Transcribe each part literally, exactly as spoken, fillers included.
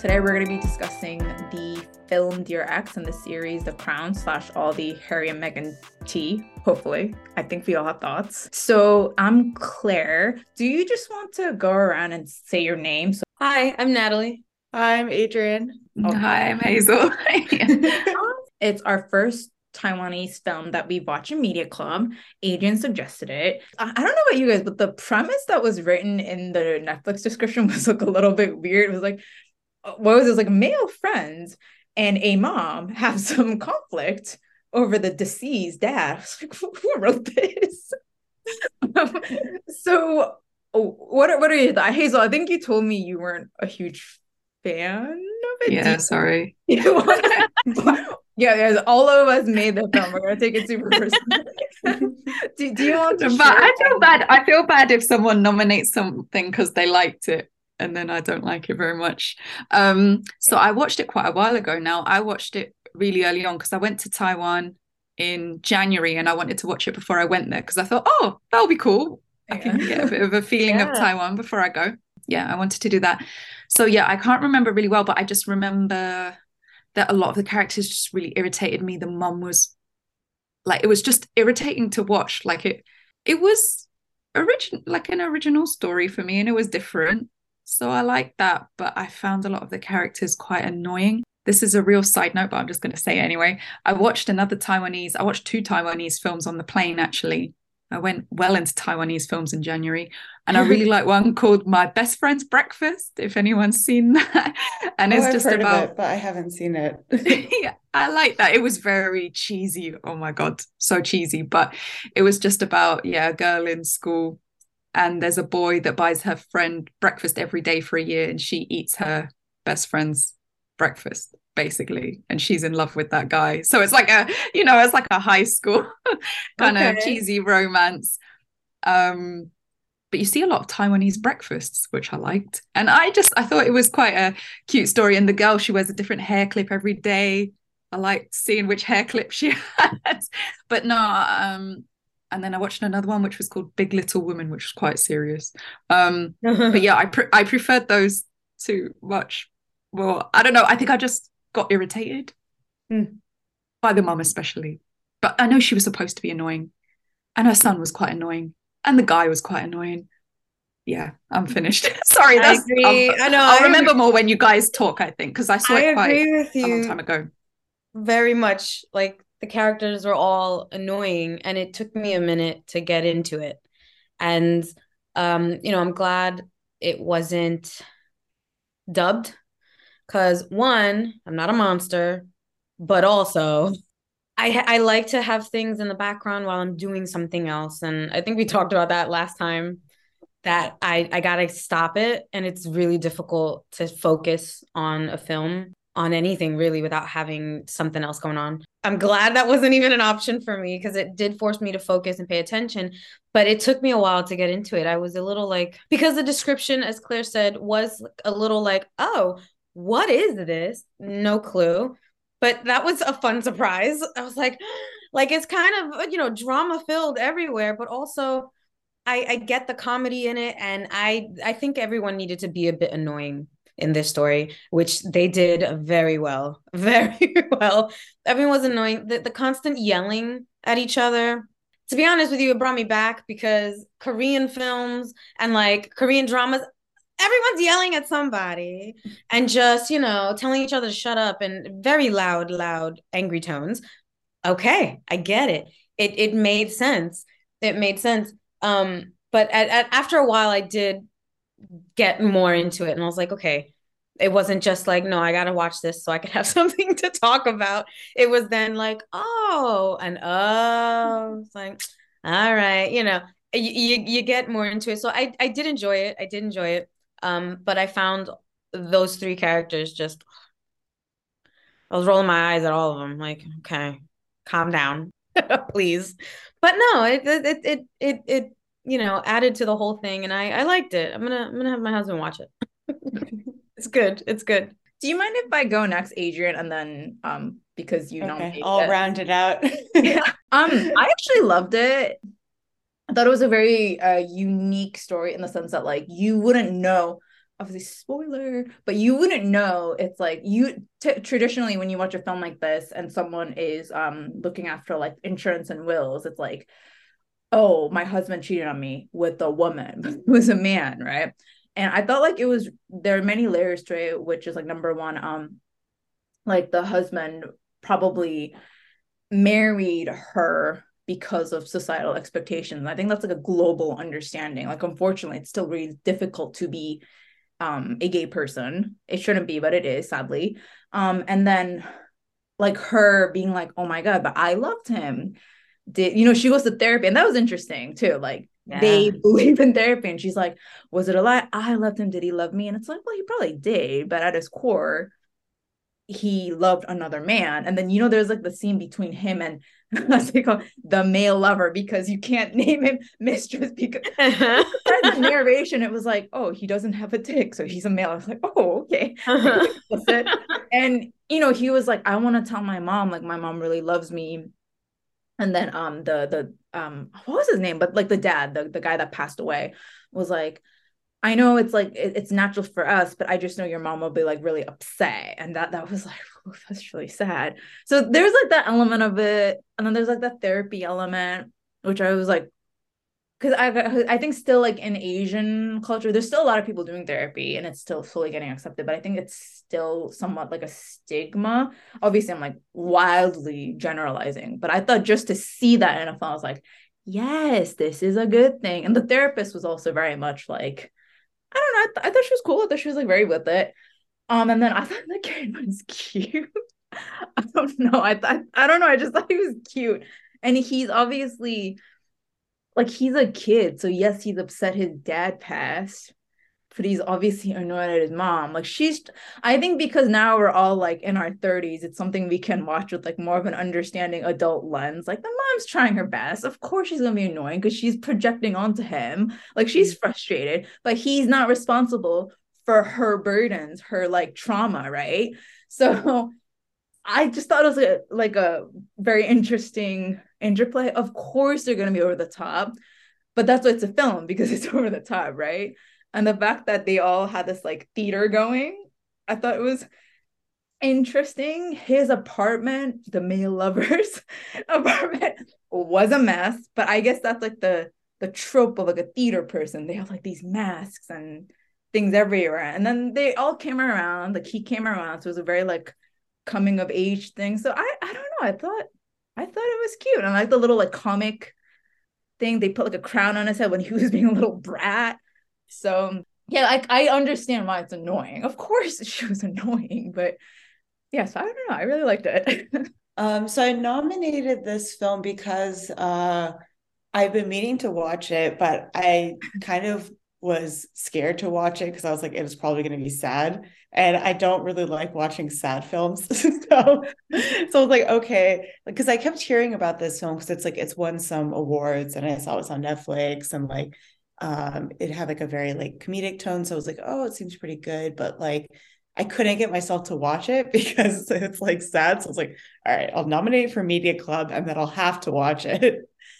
Today we're going to be discussing the film Dear Ex and the series The Crown slash all the Harry and Meghan tea, hopefully. I think we all have thoughts. So I'm Claire. Do you just want to go around and say your name? So- Hi, I'm Natalie. I'm Adrian. Okay. Hi, I'm Hazel. It's our first Taiwanese film that we watch in Media Club. Adrian suggested it. I, I don't know about you guys, but the premise that was written in the Netflix description was like a little bit weird. It was like, what was this? Like male friends and a mom have some conflict over the deceased dad. I was like, who wrote this? So, oh, what are, what are your thoughts? Hazel, I think you told me you weren't a huge fan of it. Yeah, you, sorry. You wanna, yeah, yeah, all of us made the film. We're gonna take it super personally. do, do you want to? But I feel bad. I feel bad if someone nominates something because they liked it and then I don't like it very much. Um, so I watched it quite a while ago now. I watched it really early on because I went to Taiwan in January and I wanted to watch it before I went there because I thought, oh, that'll be cool. I can Yeah. get a bit of a feeling Yeah. of Taiwan before I go. Yeah, I wanted to do that. So yeah, I can't remember really well, but I just remember that a lot of the characters just really irritated me. The mum was like, it was just irritating to watch. Like it, it was origin like an original story for me, and it was different. So I liked that, but I found a lot of the characters quite annoying. This is a real side note, but I'm just going to say it anyway. I watched another Taiwanese, I watched two Taiwanese films on the plane, actually. I went well into Taiwanese films in January, and I really like one called My Best Friend's Breakfast, if anyone's seen that. And Oh, it's I've just heard about of it, but I haven't seen it. yeah, I like that. It was very cheesy. Oh my God, so cheesy. But it was just about, yeah, a girl in school, and there's a boy that buys her friend breakfast every day for a year, and she eats her best friend's breakfast, basically. And she's in love with that guy. So it's like a, you know, it's like a high school kind of Okay. cheesy romance. Um, but you see a lot of Taiwanese breakfasts, which I liked. And I just, I thought it was quite a cute story. And the girl, she wears a different hair clip every day. I liked seeing which hair clip she had. But no, um, and then I watched another one, which was called Big Little Woman, which was quite serious. Um, but yeah, I, pre- I preferred those two much. Well, I don't know. I think I just got irritated Hmm. by the mum, especially. But I know she was supposed to be annoying. And her son was quite annoying. And the guy was quite annoying. Yeah, I'm finished. Sorry, I that's agree. I'll, I know. I'll I remember agree. more when you guys talk, I think, because I saw I it quite agree with a long you time ago. very much. Like the characters were all annoying, and it took me a minute to get into it. And um, you know, I'm glad it wasn't dubbed because one, I'm not a monster, but also I I like to have things in the background while I'm doing something else. And I think we talked about that last time that I I gotta stop it. And it's really difficult to focus on a film, on anything really, without having something else going on. I'm glad that wasn't even an option for me because it did force me to focus and pay attention. But it took me a while to get into it. I was a little like, because the description, as Claire said, was a little like, oh, what is this? No clue. But that was a fun surprise. I was like, like it's kind of, you know, drama filled everywhere, but also I, I get the comedy in it, and I I think everyone needed to be a bit annoying in this story, which they did very well, very well. Everyone was annoying. The, the constant yelling at each other. To be honest with you, it brought me back because Korean films and like Korean dramas, everyone's yelling at somebody and just, you know, telling each other to shut up in very loud, loud, angry tones. Okay, I get it. It it made sense. It made sense. Um, but at, at after a while, I did get more into it, and I was like, okay, it wasn't just like, no, I gotta watch this so I can have something to talk about. It was then like, oh, and oh, it's like, all right, you know, you, you you get more into it. So I I did enjoy it. I did enjoy it. Um, but I found those three characters just, I was rolling my eyes at all of them. Like, okay, calm down, please. But no, it it it it it you know added to the whole thing, and I I liked it. I'm gonna I'm gonna have my husband watch it. It's good. It's good. Do you mind if I go next, Adrian, and then um because you Okay, nominated I'll it? round it out. Yeah. Um, I actually loved it. I thought it was a very uh, unique story in the sense that like you wouldn't know obviously spoiler, but you wouldn't know. It's like you t- traditionally when you watch a film like this and someone is um looking after like insurance and wills, it's like, oh, my husband cheated on me with a woman, it was a man, right? And I felt like it was, there are many layers to it, which is like number one, um like the husband probably married her because of societal expectations. I think that's like a global understanding. Like, unfortunately, it's still really difficult to be um, a gay person. It shouldn't be, but it is, sadly. Um, and then, like, her being like, "Oh my God, but I loved him." Did you know she goes to therapy, and that was interesting too. Like, yeah. They believe in therapy, and she's like, "Was it a lie? I loved him. Did he love me?" And it's like, well, he probably did, but at his core, he loved another man. And then, you know, there's like the scene between him and as they call the male lover, because you can't name him mistress because uh-huh. the narration, it was like, oh, he doesn't have a dick, so he's a male. I was like, oh, okay. Uh-huh. And you know, he was like, I want to tell my mom, like, my mom really loves me. And then um the the um what was his name, but like the dad, the, the guy that passed away, was like, I know it's like it, it's natural for us, but I just know your mom will be like really upset. And that that was like, oh, that's really sad. So there's like that element of it. And then there's like that therapy element, which I was like, because I I think still like in Asian culture, there's still a lot of people doing therapy and it's still fully getting accepted. But I think it's still somewhat like a stigma. Obviously, I'm like wildly generalizing, but I thought just to see that in a film, I was like, yes, this is a good thing. And the therapist was also very much like, I don't know. I, th- I thought she was cool. I thought she was like very with it. Um, and then I thought the kid was cute. I don't know. I thought I don't know. I just thought he was cute, and he's obviously like he's a kid. So yes, he's upset his dad passed, but he's obviously annoyed at his mom. Like she's, I think because now we're all like in our thirties, it's something we can watch with like more of an understanding adult lens. Like the mom's trying her best. Of course she's gonna be annoying because she's projecting onto him. Like she's frustrated, but he's not responsible for her burdens, her like trauma, right? So I just thought it was a, like a very interesting interplay. Of course they're gonna be over the top, but that's why it's a film, because it's over the top, right? And the fact that they all had this like theater going, I thought it was interesting. His apartment, the male lover's apartment, was a mess, but I guess that's like the the trope of like a theater person. They have like these masks and things everywhere, and then they all came around. Like he came around, so it was a very like coming of age thing. So I I don't know. I thought I thought it was cute. And I like the little like comic thing. They put like a crown on his head when he was being a little brat. So yeah, like I understand why it's annoying. Of course she was annoying, but yeah, so I don't know. I really liked it. um, so I nominated this film because uh I've been meaning to watch it, but I kind of was scared to watch it because I was like, it was probably going to be sad. And I don't really like watching sad films. so, so I was like, okay. Because I kept hearing about this film because it's like, it's won some awards and I saw it was on Netflix and like, um, it had like a very like comedic tone. So I was like, oh, it seems pretty good. But like, I couldn't get myself to watch it because it's like sad. So I was like, all right, I'll nominate it for Media Club and then I'll have to watch it.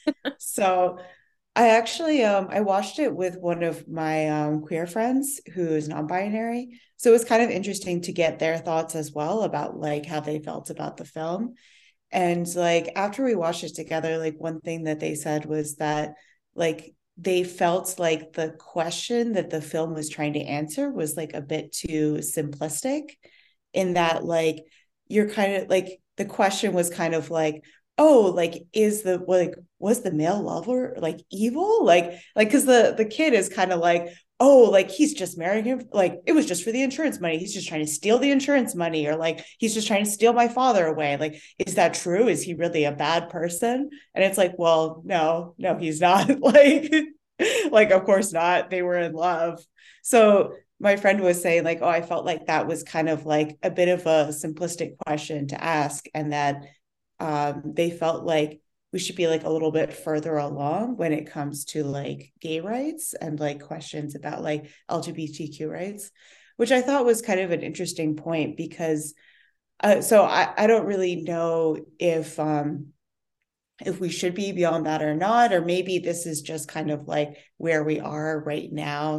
So I actually um I watched it with one of my um queer friends who is non-binary. So it was kind of interesting to get their thoughts as well about like how they felt about the film. And like after we watched it together, like one thing that they said was that like they felt like the question that the film was trying to answer was like a bit too simplistic, in that like you're kind of like the question was kind of like, oh, like is the like was the male lover like evil, like like because the the kid is kind of like, oh, like he's just marrying him, like it was just for the insurance money, he's just trying to steal the insurance money, or like he's just trying to steal my father away, like is that true, is he really a bad person? And it's like, well, no no he's not. like like of course not, they were in love. So my friend was saying like, oh, I felt like that was kind of like a bit of a simplistic question to ask, and that um, they felt like we should be like a little bit further along when it comes to like gay rights and like questions about like L G B T Q rights, which I thought was kind of an interesting point because uh, so I, I don't really know if um, if we should be beyond that or not, or maybe this is just kind of like where we are right now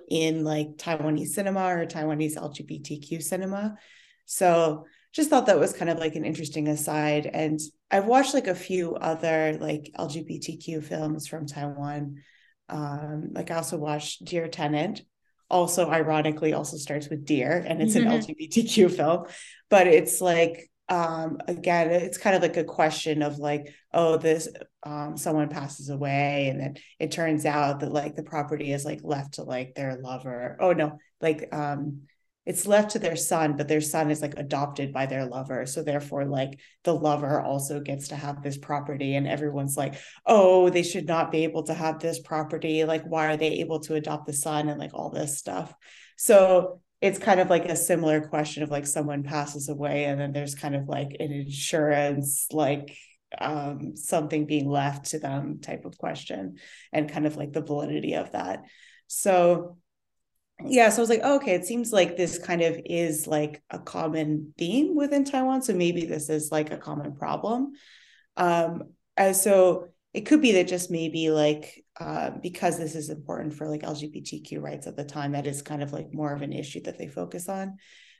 in like Taiwanese cinema or Taiwanese L G B T Q cinema. So just thought that was kind of like an interesting aside. And I've watched like a few other like L G B T Q films from Taiwan. Um, like I also watched Dear Tenant, also ironically also starts with deer, and it's an L G B T Q film, but it's like, um, again, it's kind of like a question of like, oh, this, um, someone passes away, and then it turns out that like the property is like left to like their lover. Oh no, like, um, it's left to their son, but their son is like adopted by their lover. So therefore, like the lover also gets to have this property, and everyone's like, oh, they should not be able to have this property. Like, why are they able to adopt the son, and like all this stuff. So it's kind of like a similar question of like someone passes away, and then there's kind of like an insurance, like um, something being left to them type of question, and kind of like the validity of that. So yeah, so I was like, oh, okay, it seems like this kind of is like a common theme within Taiwan. So maybe this is like a common problem. Um, and so it could be that just maybe like, uh, because this is important for like L G B T Q rights at the time, that is kind of like more of an issue that they focus on.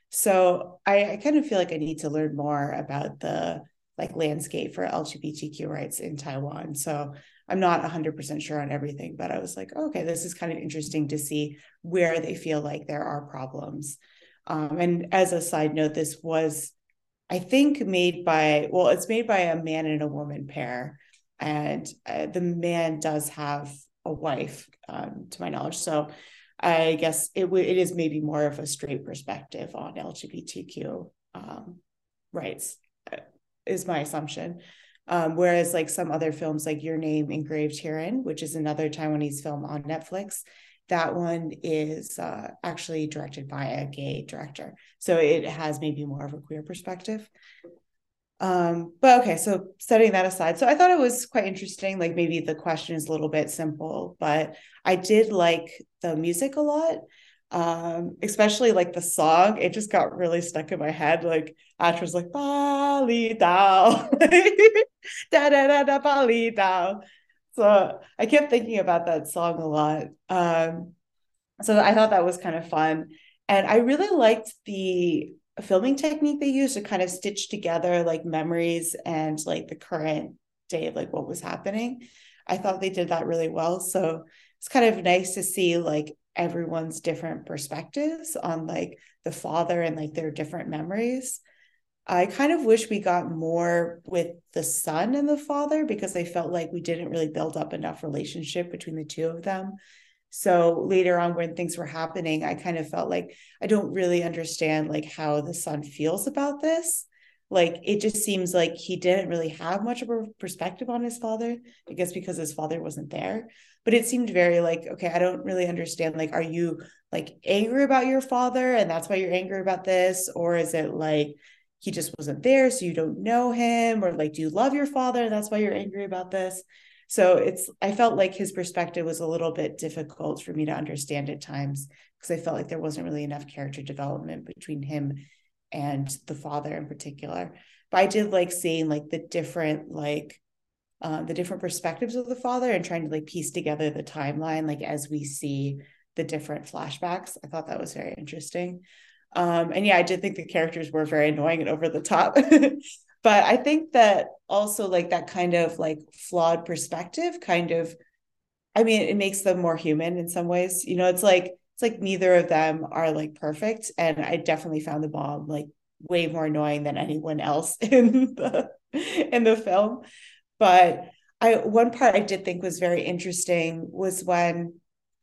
So I, I kind of feel like I need to learn more about the like landscape for L G B T Q rights in Taiwan. So I'm not one hundred percent sure on everything, but I was like, okay, this is kind of interesting to see where they feel like there are problems. Um, and as a side note, this was, I think, made by, well, it's made by a man and a woman pair. And uh, the man does have a wife, um, to my knowledge. So I guess it, w- it is maybe more of a straight perspective on L G B T Q um, rights, uh, is my assumption. Um, whereas like some other films like Your Name Engraved Herein, which is another Taiwanese film on Netflix, that one is uh, actually directed by a gay director. So it has maybe more of a queer perspective. Um, but okay, so setting that aside. So I thought it was quite interesting. Like maybe the question is a little bit simple, but I did like the music a lot. Um, especially like the song, it just got really stuck in my head. Like Ash was like, Bali Dao, da da da da Bali Dao. So I kept thinking about that song a lot. Um, so I thought that was kind of fun. And I really liked the filming technique they used to kind of stitch together like memories and like the current day of like what was happening. I thought they did that really well. So it's kind of nice to see like everyone's different perspectives on like the father and like their different memories. I kind of wish we got more with the son and the father, because I felt like we didn't really build up enough relationship between the two of them. So later on when things were happening, I kind of felt like I don't really understand like how the son feels about this. Like it just seems like he didn't really have much of a perspective on his father, I guess because his father wasn't there. But it seemed very like, okay, I don't really understand. Like, are you like angry about your father and that's why you're angry about this? Or is it like he just wasn't there, so you don't know him? Or like, do you love your father and that's why you're angry about this? So it's, I felt like his perspective was a little bit difficult for me to understand at times, because I felt like there wasn't really enough character development between him and the father in particular. But I did like seeing like the different, like uh, the different perspectives of the father and trying to like piece together the timeline, like as we see the different flashbacks. I thought that was very interesting. Um, and yeah, I did think the characters were very annoying and over the top. But I think that also like that kind of like flawed perspective kind of, I mean, it makes them more human in some ways. You know, it's like, it's like neither of them are like perfect. And I definitely found the mom like way more annoying than anyone else in the in the film. But I, one part I did think was very interesting was when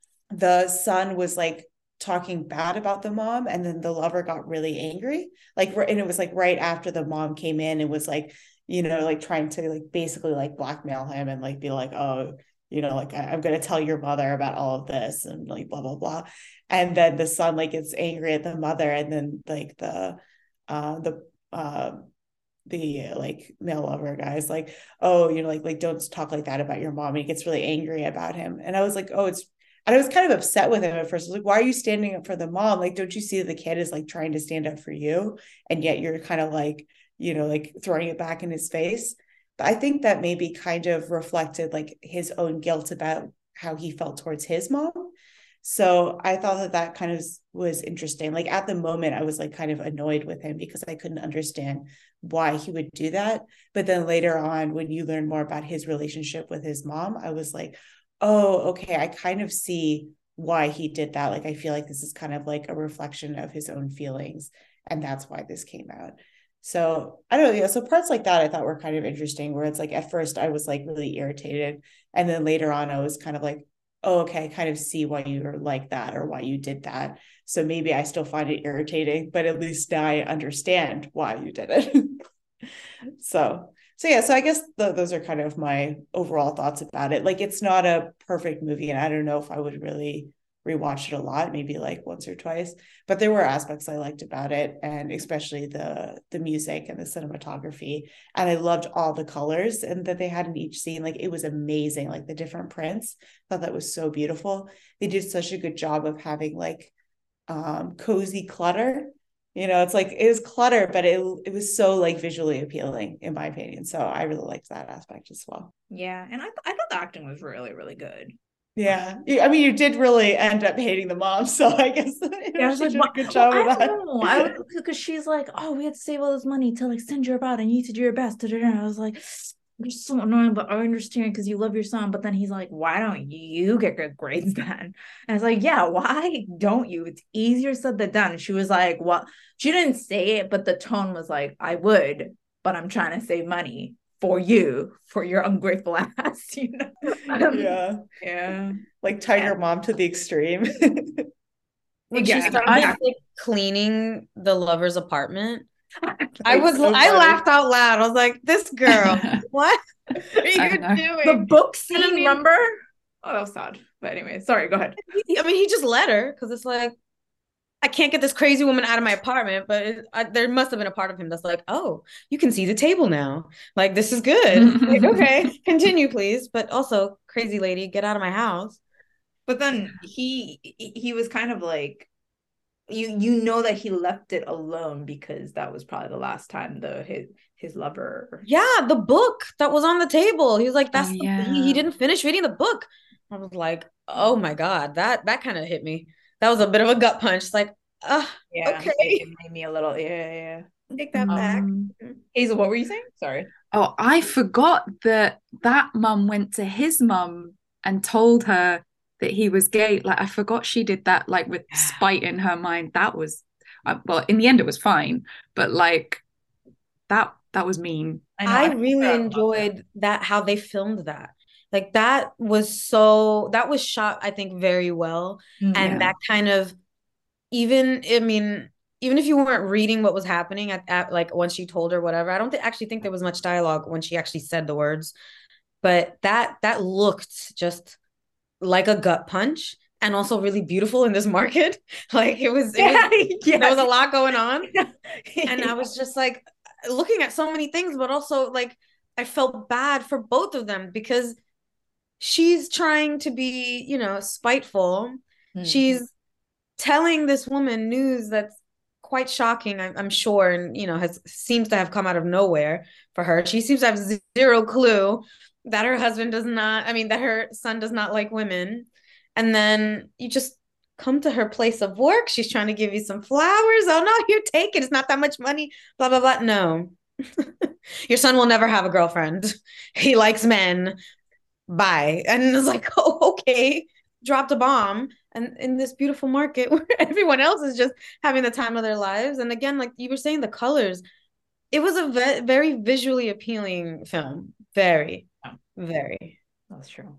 the son was like talking bad about the mom, and then the lover got really angry, like, and it was like right after the mom came in and was like, you know, like trying to like basically like blackmail him and like be like, oh, you know, like I'm going to tell your mother about all of this and like blah blah blah. And then the son like gets angry at the mother, and then like the uh the uh the like male lover guy's like, oh, you know, like like don't talk like that about your mom, and he gets really angry about him. And I was like, oh, it's, and I was kind of upset with him at first. I was like, why are you standing up for the mom? Like, don't you see the kid is like trying to stand up for you? And yet you're kind of like, you know, like throwing it back in his face. But I think that maybe kind of reflected like his own guilt about how he felt towards his mom. So I thought that that kind of was interesting. Like at the moment, I was like kind of annoyed with him because I couldn't understand why he would do that. But then later on, when you learn more about his relationship with his mom, I was like, oh, okay, I kind of see why he did that. Like, I feel like this is kind of like a reflection of his own feelings. And that's why this came out. So I don't know. Yeah. So parts like that I thought were kind of interesting, where it's like at first I was like really irritated. And then later on, I was kind of like, oh, okay, I kind of see why you were like that or why you did that. So maybe I still find it irritating, but at least now I understand why you did it. so, so yeah, so I guess the, those are kind of my overall thoughts about it. Like, it's not a perfect movie, and I don't know if I would really rewatch it a lot, maybe like once or twice, but there were aspects I liked about it, and especially the the music and the cinematography. And I loved all the colors and that they had in each scene. Like, it was amazing, like the different prints. I thought that was so beautiful. They did such a good job of having like um cozy clutter. You know, it's like it was clutter, but it it was so like visually appealing, in my opinion. So I really liked that aspect as well. Yeah, and I th- I thought the acting was really, really good. Yeah, I mean, you did really end up hating the mom, so I guess you know, Yeah, I was she like, did what? a good job Well, of I that. don't know. I was because she's like, oh, we had to save all this money to like send you about, and you need to do your best. And I was like, you're so annoying, but I understand because you love your son. But then he's like, why don't you get good grades then? And I was like, yeah, why don't you? It's easier said than done. She was like, well, she didn't say it, but the tone was like, I would, but I'm trying to save money for you, for your ungrateful ass, you know? Yeah, yeah, like tiger mom to the extreme. When yeah. she started I like cleaning the lover's apartment, I Like, was so I funny. laughed out loud. I was like, this girl, what are I you know. doing? The book And I scene, mean, remember? Oh, that was sad. But anyway, sorry, go ahead. he, I mean, he just let her because it's like, I can't get this crazy woman out of my apartment, but it, I, there must have been a part of him that's like, oh, you can see the table now. Like, this is good. Like, okay, continue, please. But also, crazy lady, get out of my house. But then he he was kind of like, you you know that he left it alone because that was probably the last time the his his lover. Yeah, the book that was on the table. He was like, Oh that's the, he, he yeah. didn't finish reading the book. I was like, oh my God, that that kind of hit me. That was a bit of a gut punch. It's like, uh, Yeah, okay, it, it made me a little, yeah, yeah. take that back. Mm. Hazel, what were you saying? Sorry. Oh, I forgot that that mum went to his mum and told her that he was gay. Like, I forgot she did that, like with spite in her mind. That was, uh, well, in the end, it was fine, but like that that was mean. I know. I I really forgot about that. enjoyed that how they filmed that. Like that was so that was shot, I think, very well. Mm, And Yeah. that kind of even, I mean, even if you weren't reading what was happening at, at like when she told her whatever, I don't th- actually think there was much dialogue when she actually said the words, but that that looked just like a gut punch and also really beautiful in this market. Like it was, it was yeah, there was a lot going on, yeah. and I was just like looking at so many things, but also like I felt bad for both of them because she's trying to be, you know, spiteful. Mm. She's telling this woman news that's quite shocking, I'm, I'm sure, and you know, has seems to have come out of nowhere for her. She seems to have zero clue that her husband does not, I mean, that her son does not like women. And then you just come to her place of work. She's trying to give you some flowers. Oh no, here, take it. It's not that much money. Blah blah blah. No, your son will never have a girlfriend. He likes men. Bye. And it's like, oh, okay. Dropped a bomb and in this beautiful market where everyone else is just having the time of their lives. And again, like you were saying, the colors, it was a ve- very visually appealing film. Very, very. That's true.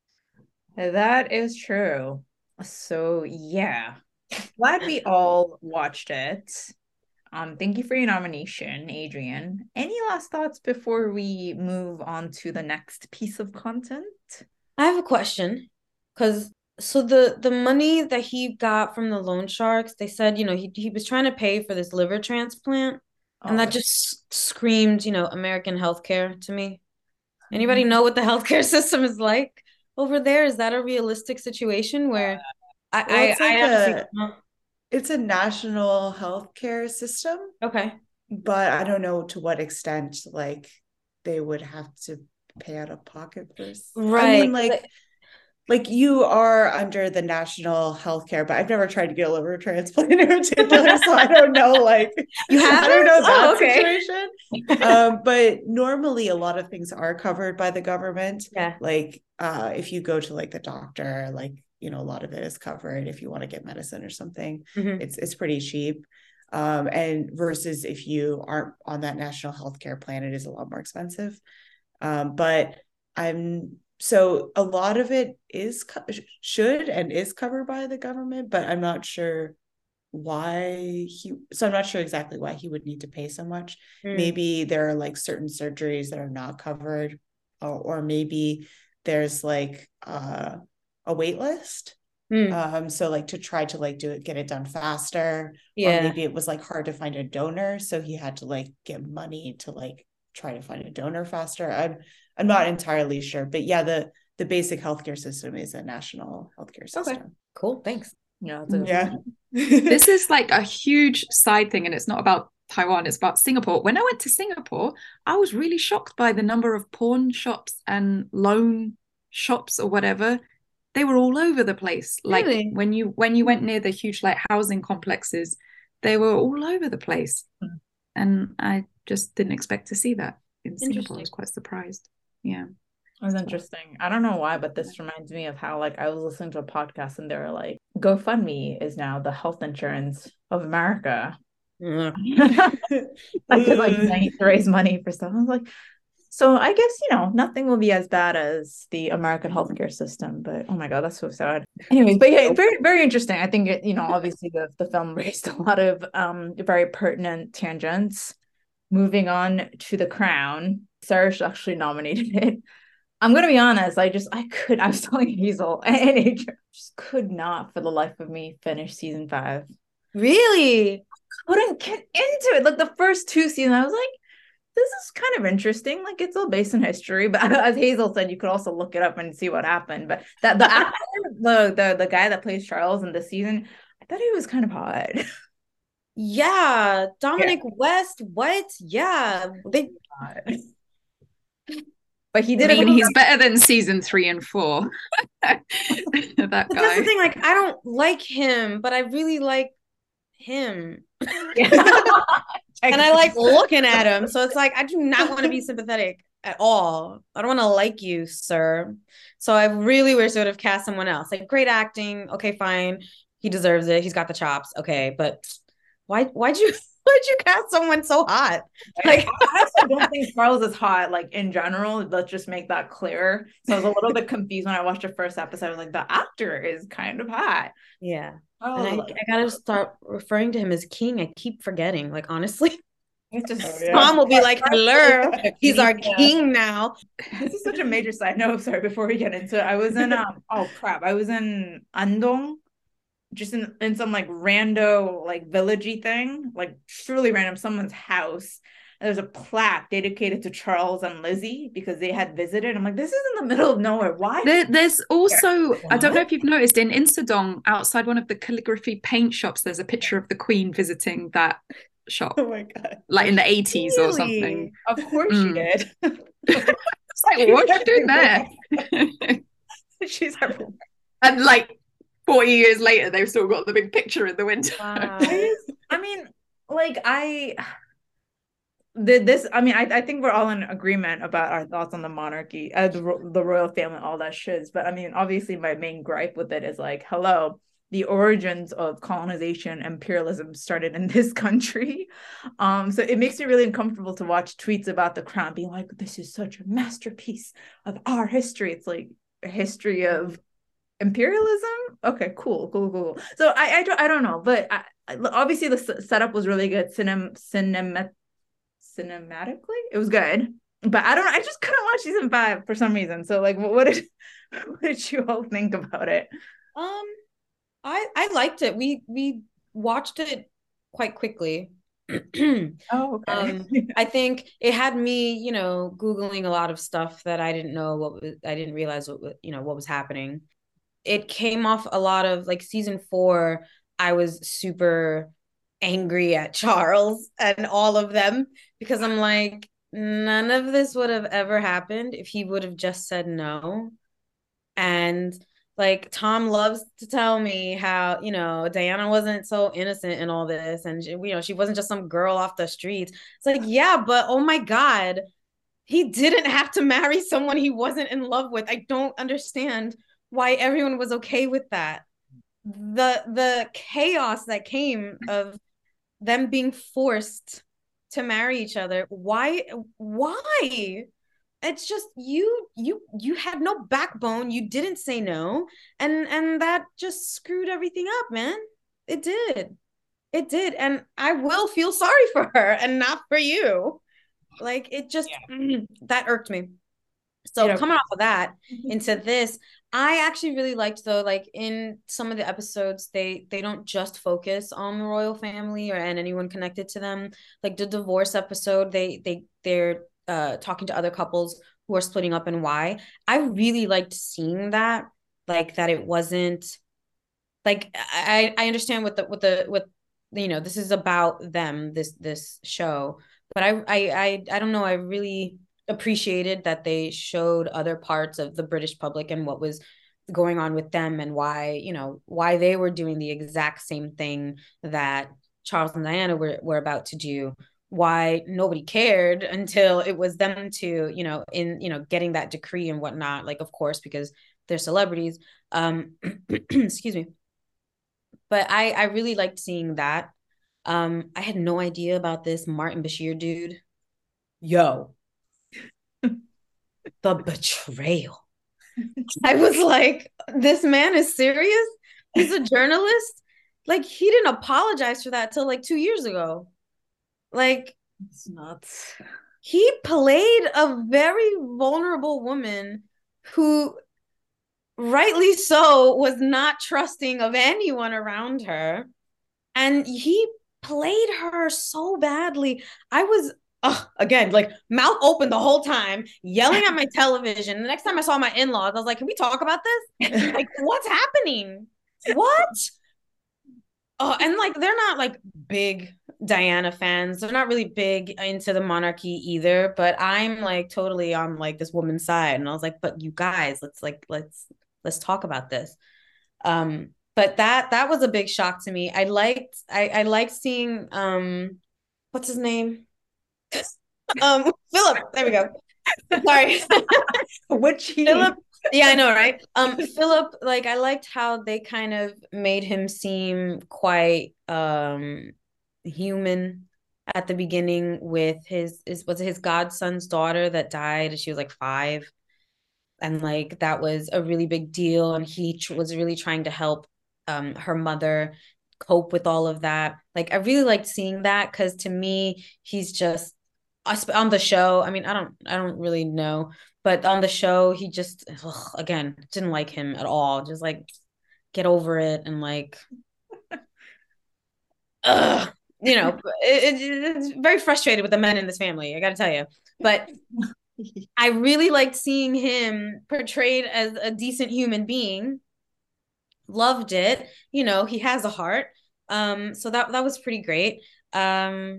That is true. So yeah, glad we all watched it. Um, thank you for your nomination, Adrian. Any last thoughts before we move on to the next piece of content? I have a question because so the the money that he got from the loan sharks, they said, you know, he he was trying to pay for this liver transplant, and Oh, that just screamed, you know, American healthcare to me. Anybody know what the healthcare system is like over there? Is that a realistic situation where I Well, I, it's like I honestly a don't know. it's a national healthcare system, Okay. but I don't know to what extent like they would have to pay out of pocket first. I Right. mean, like like you are under the national healthcare, but I've never tried to get a liver transplant in particular, so I don't know. Like You I haven't? don't know that Oh, okay. situation. Um, but normally, a lot of things are covered by the government. Yeah. Like uh, if you go to like the doctor, like you know, a lot of it is covered. If you want to get medicine or something, Mhm. it's it's pretty cheap. Um, and versus if you aren't on that national healthcare plan, it is a lot more expensive. Um, but I'm so a lot of it is co- should and is covered by the government, but I'm not sure why he so I'm not sure exactly why he would need to pay so much. Mm. Maybe there are like certain surgeries that are not covered, or, or maybe there's like uh, a wait list. Mm. Um, so like to try to like do it, get it done faster, Yeah. or maybe it was like hard to find a donor, so he had to like get money to like try to find a donor faster. I'm I'm not entirely sure, but yeah, the the basic healthcare system is a national healthcare system. Okay. Cool. Thanks. Yeah, that's a good Yeah. point. This is like a huge side thing, and it's not about Taiwan, it's about Singapore. When I went to Singapore, I was really shocked by the number of pawn shops and loan shops or whatever. They were all over the place. Like Really? when you when you went near the huge like housing complexes, they were all over the place. Mm. And I just didn't expect to see that in Singapore. I Interesting. was quite surprised. Yeah. It was interesting. I don't know why, but this reminds me of how like I was listening to a podcast and they were like, GoFundMe is now the health insurance of America. Mm. I could like money to raise money for stuff. I was like, so I guess, you know, nothing will be as bad as the American healthcare system, but oh my God, that's so sad. Anyways, but yeah, very, very interesting. I think, it, you know, obviously the, the film raised a lot of um very pertinent tangents. Moving on to The Crown, Sarah actually nominated it. I'm gonna be honest, I just I could I was telling Hazel and Adrian, just could not for the life of me finish season five. Really? Couldn't get into it. Like the first two seasons, I was like, this is kind of interesting. Like it's all based in history, but as Hazel said, you could also look it up and see what happened. But that the actor, the the the guy that plays Charles in this season, I thought he was kind of hot. Yeah. Dominic West. What? Yeah. They But he I did. mean, a- he's better than season three and four. That But that's the guy. thing, like I don't like him, but I really like him. Yeah. And I like looking at him. So it's like I do not want to be sympathetic at all. I don't want to like you, sir. So I really wish they would have cast someone else. Like great acting. Okay, fine. He deserves it. He's got the chops. Okay, but why why'd you why'd you cast someone so hot? Like I also don't think Charles is hot, like in general. Let's just make that clear. So I was a little bit confused when I watched the first episode. I was like, the actor is kind of hot. Yeah. Oh, And I, I gotta start referring to him as king. I keep forgetting. Like honestly, it's just Oh, yeah. Tom will be like, "Hello, he's our Yeah. king now." This is such a major side note. Sorry, before we get into it, I was in um oh crap, I was in Andong, just in in some like rando like villagey thing, like truly random, someone's house. And there's a plaque dedicated to Charles and Lizzie because they had visited. I'm like, this is in the middle of nowhere. Why? There, there's also, I don't know What? if you've noticed, in Insadong, outside one of the calligraphy paint shops, there's a picture of the Queen visiting that shop, Oh my God. like in the eighties or Really? something. Of course she Mm. did. It's like, what's she doing there? She's everywhere. And like forty years later, they've still got the big picture in the window. Wow. I mean, like I did this. I mean, I, I think we're all in agreement about our thoughts on the monarchy, uh, the, ro- the royal family, all that shiz. But I mean, obviously, my main gripe with it is like, hello, the origins of colonization, imperialism started in this country. Um, so it makes me really uncomfortable to watch tweets about the crown being like, this is such a masterpiece of our history. It's like a history of imperialism. Okay, cool, cool, cool. So I, I don't, I don't know, but I, obviously the s- setup was really good. Cinem, cinema, cinematically, it was good. But I don't know. I just couldn't watch season five for some reason. So like, what, what did, what did you all think about it? Um, I I liked it. We we watched it quite quickly. Oh, okay. Um, I think it had me, you know, Googling a lot of stuff that I didn't know what was, I didn't realize what, you know, what was happening. It came off a lot of like season four. I was super angry at Charles and all of them because I'm like, none of this would have ever happened if he would have just said no. And Like Tom loves to tell me how, you know, Diana wasn't so innocent in all this, and she, you know, she wasn't just some girl off the streets. It's like, yeah, but oh my God, he didn't have to marry someone he wasn't in love with. I don't understand why everyone was okay with that. The the chaos that came of them being forced to marry each other. Why why? It's just you you you had no backbone. You didn't say no, and and that just screwed everything up, man. It did. It did. And I will feel sorry for her and not for you. Like it just yeah. mm, that irked me. So you know, coming off of that into this, I actually really liked though, like in some of the episodes, they they don't just focus on the royal family or and anyone connected to them. Like the divorce episode, they they they're uh talking to other couples who are splitting up and why. I really liked seeing that, like that it wasn't like I I understand what the what the what you know, this is about them, this this show. But I I I I don't know, I really appreciated that they showed other parts of the British public and what was going on with them and why, you know, why they were doing the exact same thing that Charles and Diana were, were about to do, why nobody cared until it was them to, you know, in, you know, getting that decree and whatnot, like, of course, because they're celebrities. Um, excuse me. But I, I really liked seeing that. Um, I had no idea about this Martin Bashir dude. Yo, the betrayal. I was like, this man is serious? He's a journalist? Like, he didn't apologize for that till like two years ago. Like, it's nuts. He played a very vulnerable woman who, rightly so, was not trusting of anyone around her. And he played her so badly. I was Oh, again, like mouth open the whole time, yelling at my television. The next time I saw my in-laws, I was like, can we talk about this? Like, what's happening? What? Oh, and like, they're not like big Diana fans. They're not really big into the monarchy either, but I'm like totally on like this woman's side. And I was like, but you guys, let's like, let's, let's talk about this. Um, but that, that was a big shock to me. I liked, I, I liked seeing, um, what's his name? um Philip, there we go. Sorry. Which he... Philip, yeah, I know, right? Um Philip, like I liked how they kind of made him seem quite um human at the beginning with his is was it his godson's daughter that died and she was like five, and like that was a really big deal, and he tr- was really trying to help um her mother cope with all of that. Like I really liked seeing that because to me he's just on the show, I mean, I don't, I don't really know, but on the show, he just, ugh, again, didn't like him at all. Just like, get over it, and like, ugh, you know, it, it, it's very frustrated with the men in this family. I got to tell you, but I really liked seeing him portrayed as a decent human being. Loved it. You know, he has a heart. Um, so that that was pretty great. Um.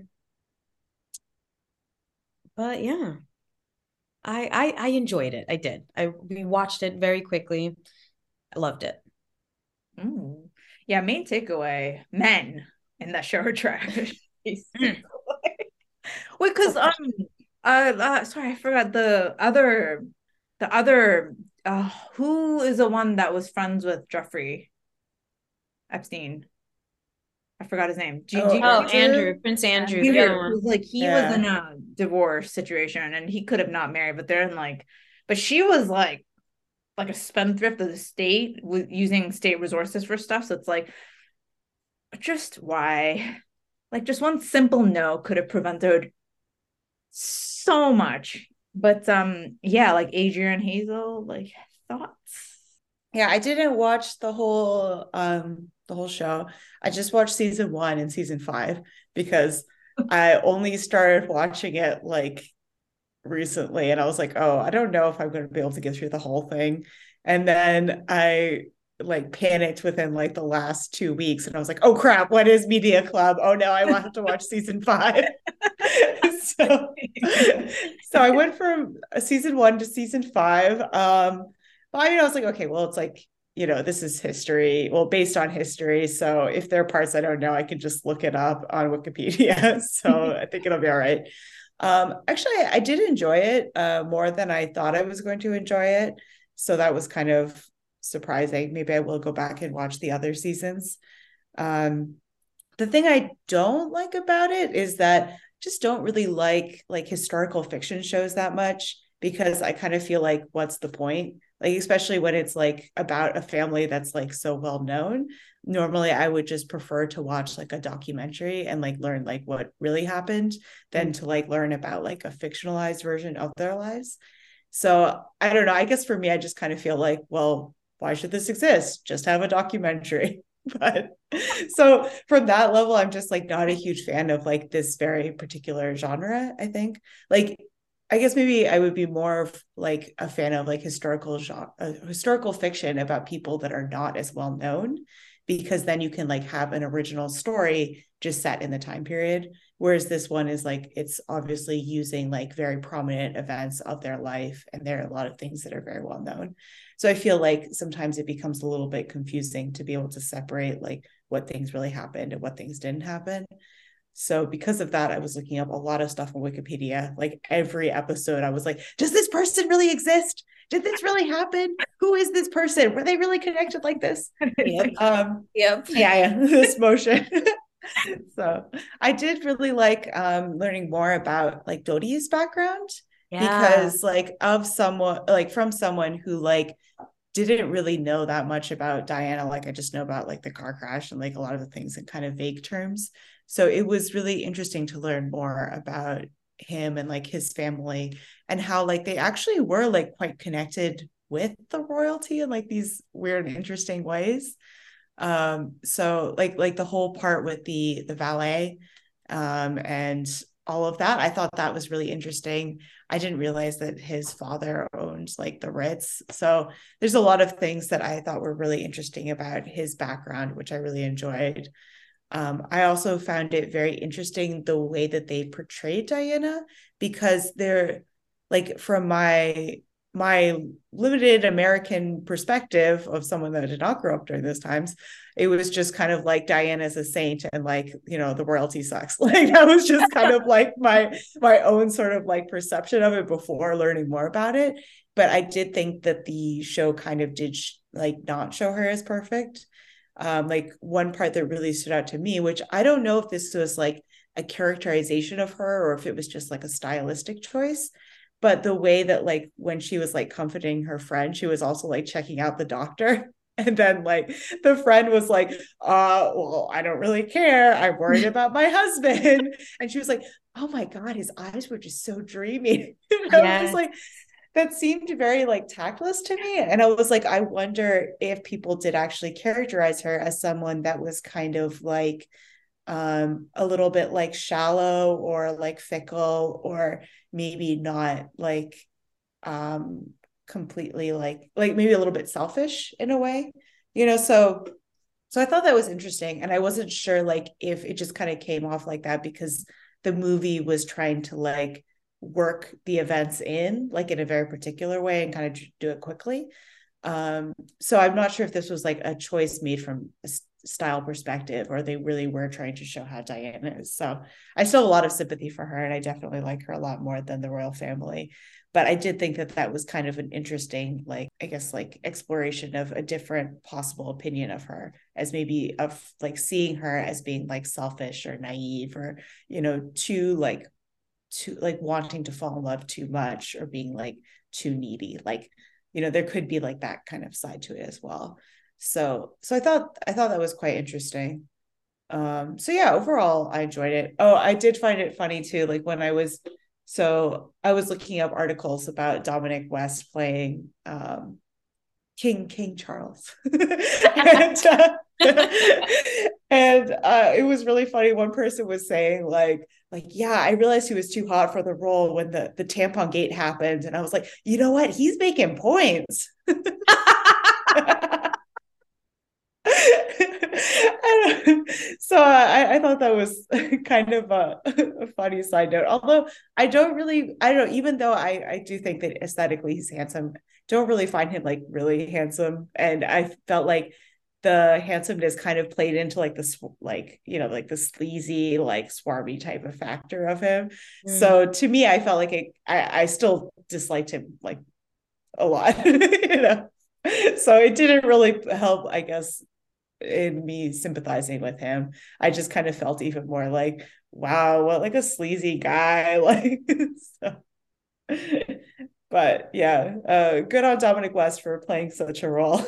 But yeah, I, I I enjoyed it. I did. I we watched it very quickly. I loved it. Mm. Yeah, main takeaway: men in that show are trash. Wait, because um, uh, uh, sorry, I forgot the other, the other. Uh, who is the one that was friends with Jeffrey Epstein? I forgot his name. G- oh, G- oh Andrew, Prince Andrew. Andrew yeah. was like he yeah. was in a divorce situation and he could have not married, but they're in like, but she was like, like a spendthrift of the state with using state resources for stuff. So it's like, just why? Like, just one simple no could have prevented so much. But um, yeah, like Adrian Hazel, like thoughts. Yeah, I didn't watch the whole um. the whole show. I just watched season one and season five because I only started watching it like recently, and I was like, oh, I don't know if I'm going to be able to get through the whole thing. And then I like panicked within like the last two weeks, and I was like, oh crap, what is Media Club? Oh no, I will have to watch season five. so, so I went from season one to season five. Um, but I mean, I was like, okay, well, it's like, you know, this is history, well, based on history. So if there are parts I don't know, I can just look it up on Wikipedia. So I think it'll be all right. Um, actually, I did enjoy it uh, more than I thought I was going to enjoy it. So that was kind of surprising. Maybe I will go back and watch the other seasons. Um, the thing I don't like about it is that I just don't really like like historical fiction shows that much, because I kind of feel like, what's the point? Like, especially when it's like about a family that's like so well known. Normally I would just prefer to watch like a documentary and like learn like what really happened than to like learn about like a fictionalized version of their lives. So I don't know. I guess for me, I just kind of feel like, well, why should this exist? Just have a documentary. But so from that level, I'm just like not a huge fan of like this very particular genre, I think. Like, I guess maybe I would be more of like a fan of like historical genre, uh, historical fiction about people that are not as well known, because then you can like have an original story just set in the time period. Whereas this one is like, it's obviously using like very prominent events of their life, and there are a lot of things that are very well known. So I feel like sometimes it becomes a little bit confusing to be able to separate like what things really happened and what things didn't happen. So because of that, I was looking up a lot of stuff on Wikipedia. Like every episode, I was like, does this person really exist? Did this really happen? Who is this person? Were they really connected like this? Yep. Um, Yep. yeah, yeah, this motion. So I did really like um, learning more about like Dodi's background, Yeah. because like of someone, like from someone who like didn't really know that much about Diana. Like I just know about like the car crash and like a lot of the things in kind of vague terms. So it was really interesting to learn more about him and like his family, and how like they actually were like quite connected with the royalty in like these weird and interesting ways. Um, so like like the whole part with the the valet um, and all of that, I thought that was really interesting. I didn't realize that his father owned like the Ritz. So there's a lot of things that I thought were really interesting about his background, which I really enjoyed. Um, I also found it very interesting the way that they portrayed Diana, because they're like, from my my limited American perspective of someone that did not grow up during those times, it was just kind of like Diana's a saint and like, you know, the royalty sucks. Like that was just kind of like my my own sort of like perception of it before learning more about it. But I did think that the show kind of did sh- like not show her as perfect. Um, like one part that really stood out to me, which I don't know if this was like a characterization of her or if it was just like a stylistic choice, but the way that like when she was like comforting her friend, she was also like checking out the doctor. And then like the friend was like, uh, well, I don't really care. I'm worried about my husband. And she was like, oh my God, his eyes were just so dreamy. And I was just like, that seemed very like tactless to me. And I was like, I wonder if people did actually characterize her as someone that was kind of like um, a little bit like shallow or like fickle, or maybe not like um, completely like, like maybe a little bit selfish in a way, you know? So, so I thought that was interesting. And I wasn't sure like if it just kind of came off like that because the movie was trying to like work the events in like in a very particular way and kind of do it quickly. Um, so I'm not sure if this was like a choice made from a style perspective, or they really were trying to show how Diana is. So I still have a lot of sympathy for her, and I definitely like her a lot more than the royal family. But I did think that that was kind of an interesting, like, I guess, like exploration of a different possible opinion of her, as maybe of like seeing her as being like selfish or naive, or, you know, too like too like wanting to fall in love too much, or being like too needy. Like, you know, there could be like that kind of side to it as well. So so I thought I thought that was quite interesting. Um so yeah, overall I enjoyed it. Oh, I did find it funny too, like when I was so I was looking up articles about Dominic West playing um King King Charles. and uh, and uh, it was really funny. One person was saying like, like, yeah, I realized he was too hot for the role when the, the tampon gate happened. And I was like, you know what? He's making points. So I, I thought that was kind of a, a funny side note. Although I don't really, I don't, even though I, I do think that aesthetically he's handsome, don't really find him like really handsome. And I felt like the handsomeness kind of played into like this, like, you know, like the sleazy, like swarmy type of factor of him. Mm. So to me, I felt like it, I, I still disliked him like a lot, you know? So it didn't really help, I guess, in me sympathizing with him. I just kind of felt even more like, wow, what like a sleazy guy. Like, so. But yeah, uh, good on Dominic West for playing such a role.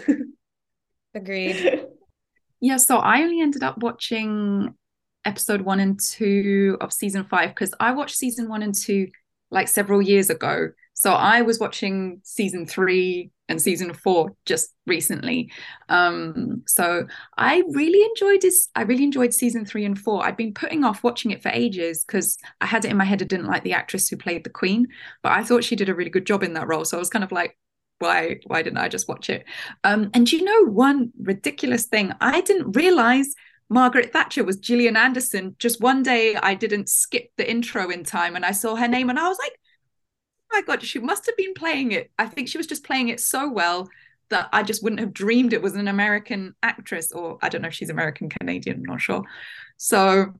Agreed. Yeah, so I only ended up watching episode one and two of season five because I watched season one and two like several years ago. So I was watching season three and season four just recently. Um, so I really enjoyed this. I really enjoyed season three and four. I'd been putting off watching it for ages because I had it in my head I didn't like the actress who played the Queen, but I thought she did a really good job in that role. So I was kind of like, why, why didn't I just watch it? Um, and you know, one ridiculous thing, I didn't realize Margaret Thatcher was Gillian Anderson. Just one day I didn't skip the intro in time and I saw her name and I was like, oh my God, she must have been playing it. I think she was just playing it so well that I just wouldn't have dreamed it was an American actress, or I don't know if she's American, Canadian, I'm not sure. So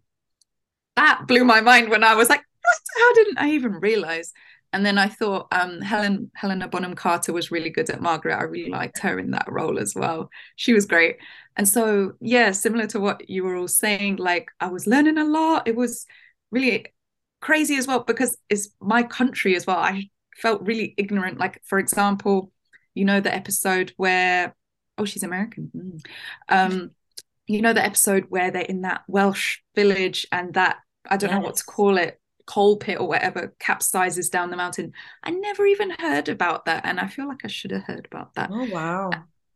that blew my mind when I was like, what? How didn't I even realize? And then I thought um, Helen Helena Bonham Carter was really good at Margaret. I really liked her in that role as well. She was great. And so, yeah, similar to what you were all saying, like I was learning a lot. It was really crazy as well because it's my country as well. I felt really ignorant. Like, for example, you know, the episode where, oh, she's American. Mm. Um, you know, the episode where they're in that Welsh village and that, I don't yes. know what to call it, coal pit or whatever capsizes down the mountain. I never even heard about that. And I feel like I should have heard about that. Oh, wow.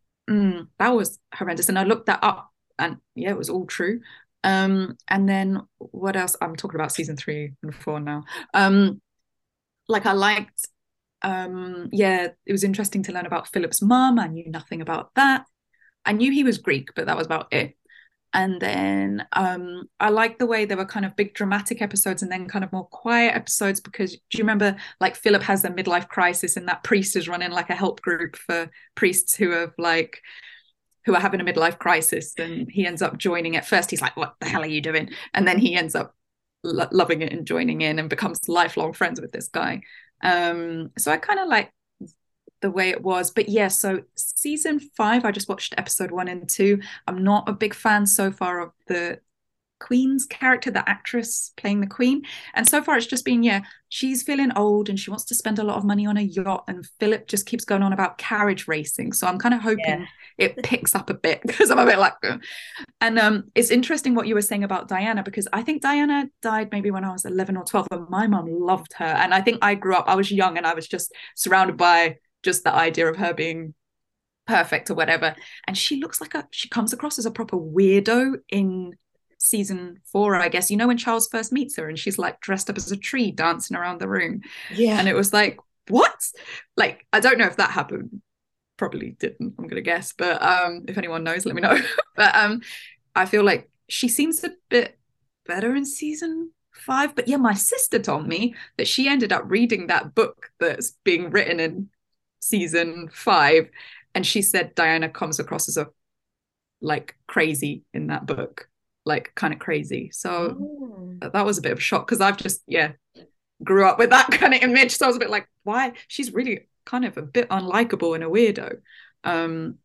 Mm, that was horrendous. And I looked that up and yeah, it was all true. Um, and then what else? I'm talking about season three and four now. Um, like I liked, um, yeah, it was interesting to learn about Philip's mum. I knew nothing about that. I knew he was Greek, but that was about it. And then um, I liked the way there were kind of big dramatic episodes and then kind of more quiet episodes because do you remember like Philip has a midlife crisis and that priest is running like a help group for priests who have like, who are having a midlife crisis, and he ends up joining it. First, he's like, what the hell are you doing? And then he ends up lo- loving it and joining in and becomes lifelong friends with this guy. Um, so I kind of like the way it was. But yeah, so season five, I just watched episode one and two. I'm not a big fan so far of the Queen's character, the actress playing the Queen. And so far it's just been, yeah, she's feeling old and she wants to spend a lot of money on a yacht, and Philip just keeps going on about carriage racing. So I'm kind of hoping yeah. it picks up a bit because I'm a bit like, ugh. And um, it's interesting what you were saying about Diana, because I think Diana died maybe when I was eleven or twelve, and my mum loved her. And I think I grew up, I was young and I was just surrounded by just the idea of her being perfect or whatever. And she looks like a, she comes across as a proper weirdo in season four, I guess. You know, when Charles first meets her and she's like dressed up as a tree dancing around the room. Yeah. And it was like, what? Like, I don't know if that happened. Probably didn't, I'm gonna guess. But um, if anyone knows, let me know. But um, I feel like she seems a bit better in season five. But yeah, my sister told me that she ended up reading that book that's being written in season five, and she said Diana comes across as a like crazy in that book, like kind of crazy. So oh. that was a bit of a shock because I've just yeah grew up with that kind of image. So I was a bit like, why? She's really kind of a bit unlikable and a weirdo. Um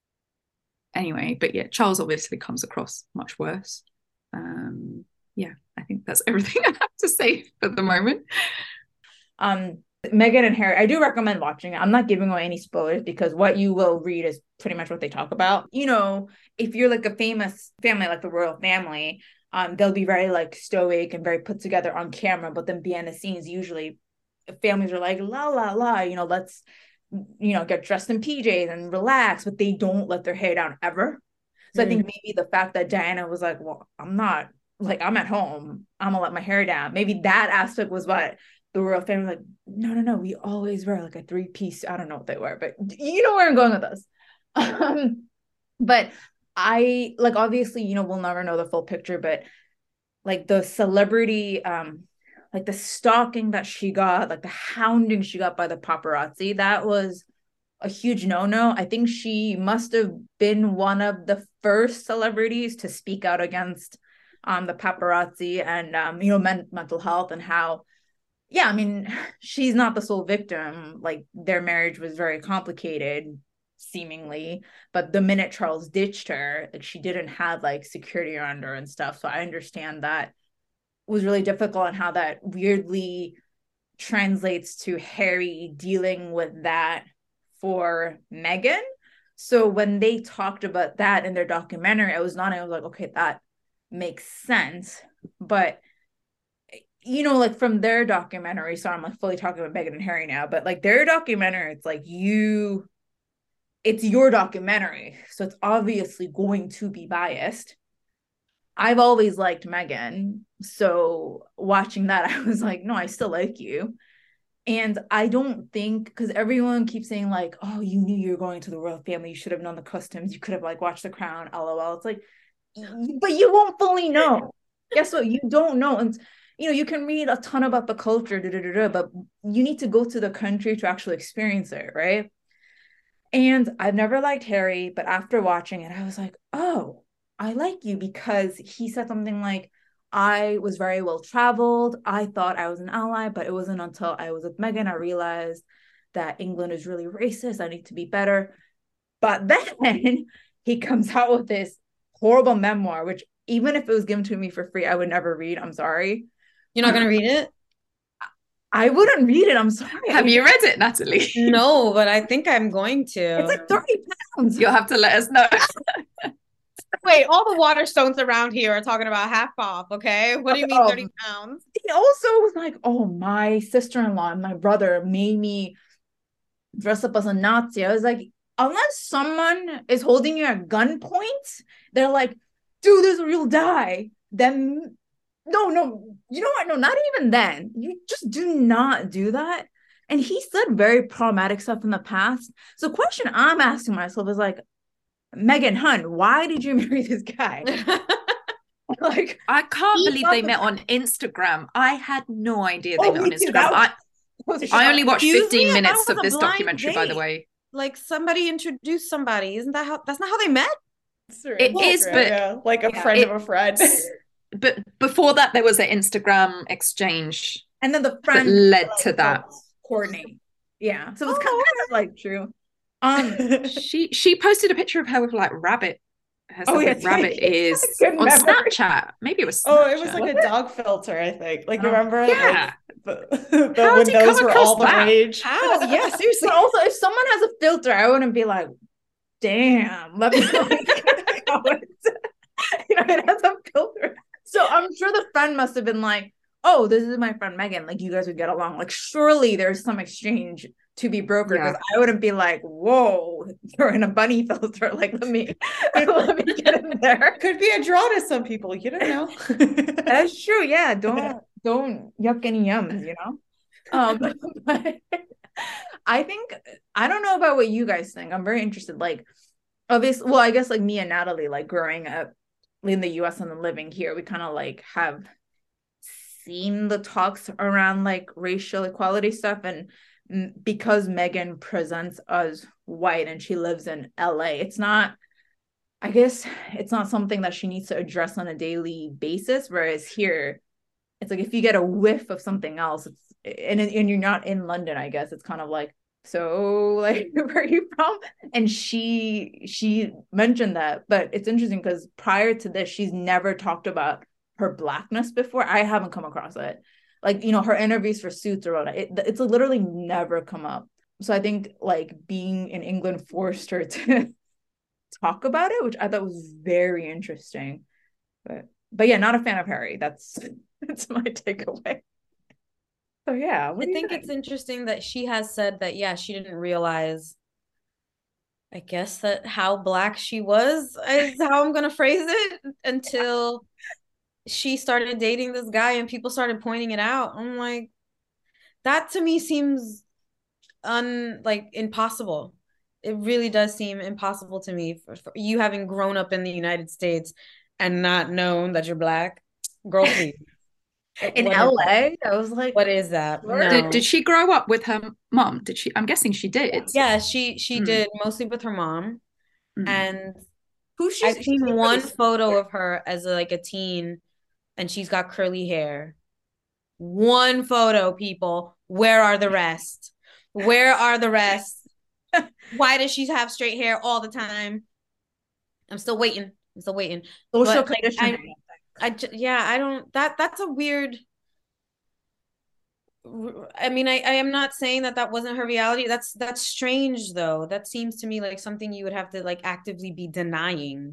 anyway, but yeah, Charles obviously comes across much worse. Um yeah, I think that's everything I have to say for the moment. um Meghan and Harry, I do recommend watching it. I'm not giving away any spoilers because what you will read is pretty much what they talk about. You know, if you're like a famous family, like the royal family, um, they'll be very like stoic and very put together on camera. But then behind the scenes, usually families are like, la, la, la, you know, let's, you know, get dressed in P Js and relax, but they don't let their hair down ever. So mm. I think maybe the fact that Diana was like, well, I'm not, like, I'm at home, I'm gonna let my hair down. Maybe that aspect was what the royal family was like, no, no, no, we always wear like a three-piece, I don't know what they wear, but you know where I'm going with this. Um, but I, like, obviously, you know, we'll never know the full picture, but like the celebrity, um, like the stalking that she got, like the hounding she got by the paparazzi, that was a huge no-no. I think she must have been one of the first celebrities to speak out against um, the paparazzi and, um, you know, men- mental health and how, yeah, I mean, she's not the sole victim. Like, their marriage was very complicated, seemingly, but the minute Charles ditched her, like, she didn't have like security around her and stuff. So I understand that was really difficult and how that weirdly translates to Harry dealing with that for Meghan. So when they talked about that in their documentary, I was not, I was like, okay, that makes sense. But, you know, like from their documentary, so I'm like fully talking about Meghan and Harry now, but like their documentary, it's like you, it's your documentary. So it's obviously going to be biased. I've always liked Meghan. So watching that, I was like, no, I still like you. And I don't think, because everyone keeps saying like, oh, you knew you were going to the royal family. You should have known the customs. You could have like watched The Crown, LOL. It's like, but you won't fully know. Guess what? You don't know. And, you know, you can read a ton about the culture, da, da, da, da, but you need to go to the country to actually experience it, right? And I've never liked Harry, but after watching it, I was like, oh, I like you, because he said something like, I was very well traveled. I thought I was an ally, but it wasn't until I was with Meghan I realized that England is really racist. I need to be better. But then he comes out with this horrible memoir, which even if it was given to me for free, I would never read. I'm sorry. You're not going to read it? I wouldn't read it. I'm sorry. Have you read it, Natalie? No, but I think I'm going to. It's like thirty pounds. You'll have to let us know. Wait, all the Waterstones around here are talking about half off, okay? What do you mean thirty pounds? He also was like, oh, my sister-in-law and my brother made me dress up as a Nazi. I was like, unless someone is holding you at gunpoint, they're like, do this or you'll die. Then, no, no, you know what? No, not even then. You just do not do that. And he said very problematic stuff in the past. So the question I'm asking myself is like, Meghan Hunt, why did you marry this guy? Like, I can't believe they met on Instagram. I had no idea they oh, met on Instagram. I, I only watched fifteen me, minutes of this documentary, date. By the way. Like, somebody introduced somebody. Isn't that how? That's not how they met. It well, is, but yeah, like a yeah, friend it, of a friend. But before that, there was an Instagram exchange, and then the friend that led to that coordinate. Yeah, so it's oh, kind of like true. Um, she she posted a picture of her with like rabbit. Her oh yeah, rabbit is on memory. Snapchat. Maybe it was. Snapchat. Oh, it was like a dog filter, I think. Like, remember? Yeah. Like, the, the when those were all that? the rage. How? Yeah, seriously. But also, if someone has a filter, I wouldn't be like, damn, let me know. You know, it has a filter. So I'm sure the friend must have been like, oh, this is my friend Meghan. Like, you guys would get along. Like, surely there's some exchange to be brokered, because yeah. I wouldn't be like, whoa, you're in a bunny filter. Like, let me let me get in there. Could be a draw to some people. You don't know. That's true. Yeah. Don't don't yuck any yums, you know? Um, but I think, I don't know about what you guys think. I'm very interested. Like, obviously, well, I guess like me and Natalie, like growing up in the U S and then living here, we kind of like have seen the talks around like racial equality stuff. And m- because Meghan presents as white and she lives in L A, it's not, I guess it's not something that she needs to address on a daily basis. Whereas here, it's like if you get a whiff of something else, it's and, and you're not in London, I guess it's kind of like, so like, where are you from? And she she mentioned that. But it's interesting because prior to this, she's never talked about her blackness before. I haven't come across it. Like, you know, her interviews for Suits or whatever, it, it's literally never come up. So I think like being in England forced her to talk about it, which I thought was very interesting. But but yeah, not a fan of Harry. That's that's my takeaway. So yeah, I think, think it's interesting that she has said that, yeah, she didn't realize, I guess, that how black she was is how I'm gonna phrase it, until she started dating this guy and people started pointing it out. I'm like, that to me seems un like impossible. It really does seem impossible to me, for, for you having grown up in the United States and not known that you're black. Girl, please. In What is that? L A, I was like, What is that? sure. Did No. did she grow up with her mom? Did she? I'm guessing she did. Yeah, she she Mm, did mostly with her mom. mm. And Who she's, I've she's seen like one really photo similar. of her as a, like a teen, and she's got curly hair. One photo, people. Where are the rest? Where are the rest? Why does she have straight hair all the time? I'm still waiting. I'm still waiting. Social But like I conditioning. I yeah, I don't that that's a weird I mean, I, I am not saying that that wasn't her reality. That's that's strange though. That seems to me like something you would have to like actively be denying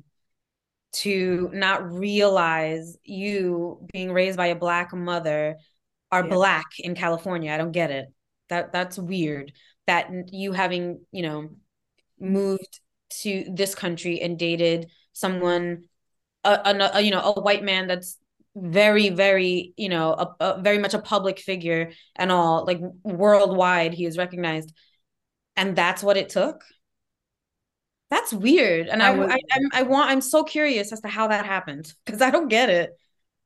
to not realize you being raised by a black mother are Yeah. black in California. I don't get it. That that's weird. That you having, you know, moved to this country and dated someone a, a, a you know, a white man that's very very you know a, a very much a public figure and all like worldwide he is recognized and that's what it took. That's weird. And I, That was, I, I'm, I want, I'm so curious as to how that happened because I don't get it.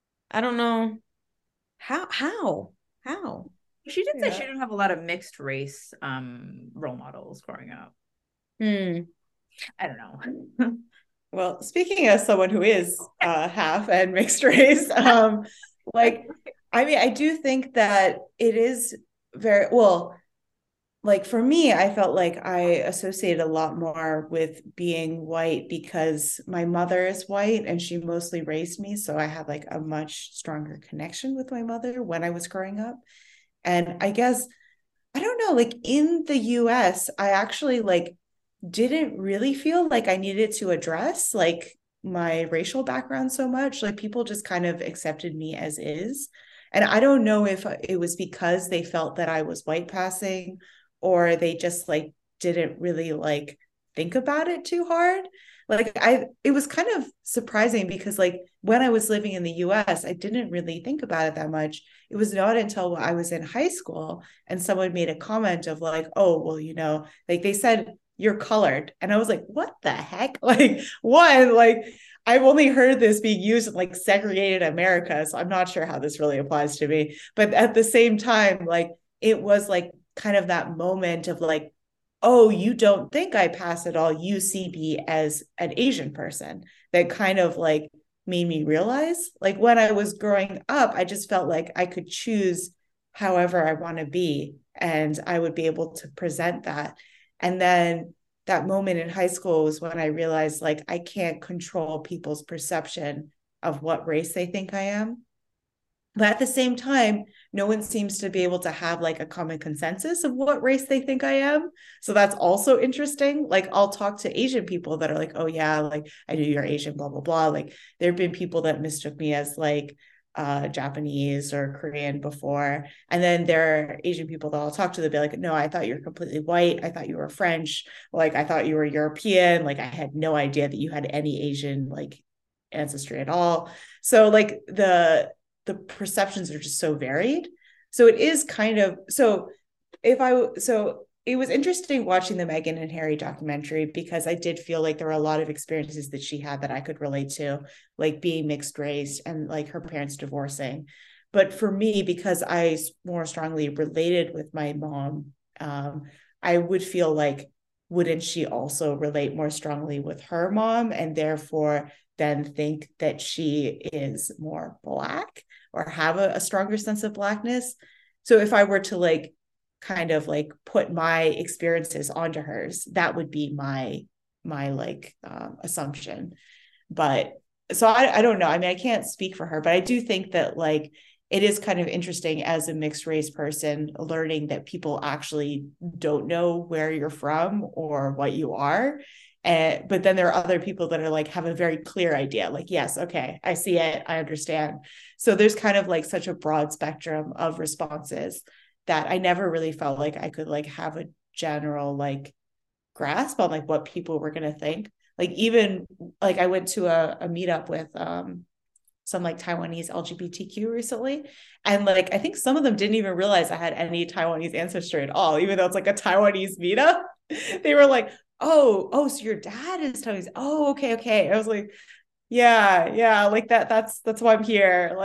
I don't know how, how, how. she did say she Yeah. didn't have a lot of mixed race um role models growing up. Hmm. I don't know. Well, speaking as someone who is uh, half and mixed race, um, like, I mean, I do think that it is very well. Like for me, I felt like I associated a lot more with being white because my mother is white and she mostly raised me. So I had like a much stronger connection with my mother when I was growing up. And I guess, I don't know, like in the U S, I actually like didn't really feel like I needed to address like my racial background so much. Like people just kind of accepted me as is. And I don't know if it was because they felt that I was white passing or they just like didn't really like think about it too hard. Like I it was kind of surprising because like when I was living in the U S, I didn't really think about it that much. It was not until I was in high school and someone made a comment of like, oh, well, you know, like they said you're colored. And I was like, what the heck? Like, one, like, I've only heard this being used in like segregated America. So I'm not sure how this really applies to me. But at the same time, like, it was like kind of that moment of like, oh, you don't think I pass at all. You see me as an Asian person that kind of like made me realize like when I was growing up, I just felt like I could choose however I want to be and I would be able to present that. And then that moment in high school was when I realized like I can't control people's perception of what race they think I am. But at the same time, no one seems to be able to have like a common consensus of what race they think I am. So that's also interesting. Like I'll talk to Asian people that are like, oh yeah, like I know you're Asian, blah, blah, blah. Like there have been people that mistook me as like uh Japanese or Korean before. And then there are Asian people that I'll talk to, they'll be like, no, I thought you were completely white. I thought you were French. Like I thought you were European. Like I had no idea that you had any Asian like ancestry at all. So like the the perceptions are just so varied. So it is kind of so if I so it was interesting watching the Meghan and Harry documentary because I did feel like there were a lot of experiences that she had that I could relate to, like being mixed race and like her parents divorcing. But for me, because I more strongly related with my mom, um, I would feel like, wouldn't she also relate more strongly with her mom and therefore then think that she is more Black or have a, a stronger sense of Blackness? So if I were to like kind of like put my experiences onto hers, that would be my my like um, assumption. But so I, I don't know. I mean, I can't speak for her, but I do think that like it is kind of interesting as a mixed race person learning that people actually don't know where you're from or what you are. And but then there are other people that are like have a very clear idea, like, yes, okay, I see it, I understand. So there's kind of like such a broad spectrum of responses that I never really felt like I could like have a general like grasp on like what people were going to think. Like even like I went to a, a meetup with um some like Taiwanese L G B T Q recently. And like I think some of them didn't even realize I had any Taiwanese ancestry at all, even though it's like a Taiwanese meetup. They were like, oh, oh, so your dad is Taiwanese. Oh, okay, okay. I was like, yeah, yeah, like that, that's that's why I'm here. Like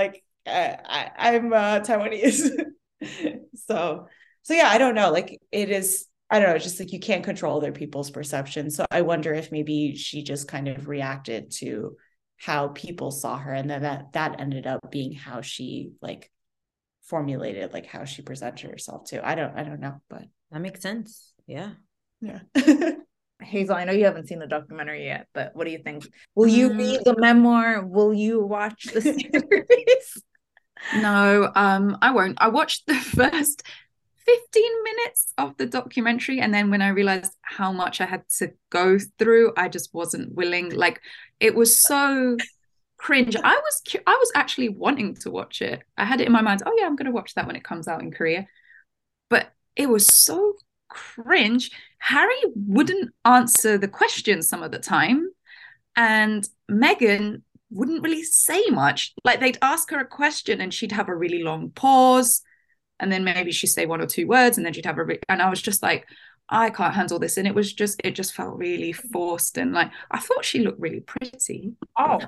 I, I I'm uh, Taiwanese. so so yeah, I don't know. Like it is, I don't know, it's just like you can't control other people's perception. So I wonder if maybe she just kind of reacted to how people saw her, and then that that ended up being how she like formulated like how she presented herself too. I don't I don't know, but that makes sense. Yeah. Yeah. Hazel, I know you haven't seen the documentary yet, but what do you think? Will you mm. read the memoir? Will you watch the series? No, um, I won't. I watched the first fifteen minutes of the documentary, and then when I realized how much I had to go through, I just wasn't willing. Like, it was so cringe. I was I was actually wanting to watch it. I had it in my mind, oh yeah, I'm going to watch that when it comes out in Korea. But it was so cringe. Harry wouldn't answer the questions some of the time, and Meghan wouldn't really say much. Like, they'd ask her a question and she'd have a really long pause, and then maybe she'd say one or two words, and then she'd have a re- and I was just like, I can't handle this. And it was just it just felt really forced, and like, I thought she looked really pretty. Oh,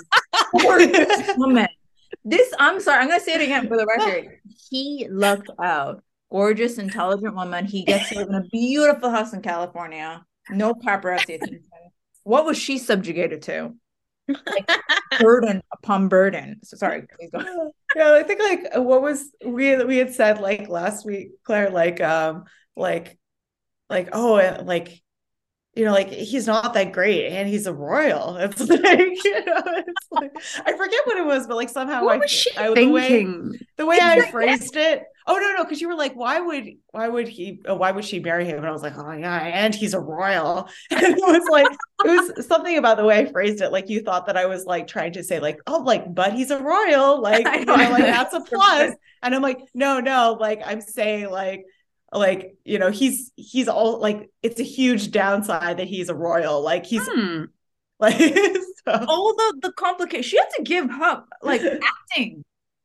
um, woman. This, I'm sorry, I'm gonna say it again for the record. He lucked out. Gorgeous, intelligent woman. He gets to live in a beautiful house in California. No paparazzi attention. What was she subjugated to? Like, burden upon burden. So, sorry, please go. Yeah, I think like what was we we had said like last week, Claire, like um like like oh like you know, like he's not that great and he's a royal. It's like, you know, it's like I forget what it was, but like somehow what I was she I, thinking? The way, the way I phrased it. Oh no, no, because you were like, why would why would he oh, why would she marry him? And I was like, oh yeah, and he's a royal. And it was like it was something about the way I phrased it. Like you thought that I was like trying to say like, oh, like, but he's a royal, like you know, like that's a plus. And I'm like, no, no, like I'm saying like like you know he's he's all like it's a huge downside that he's a royal, like he's hmm. like so. all the the complication. She had to give up like acting,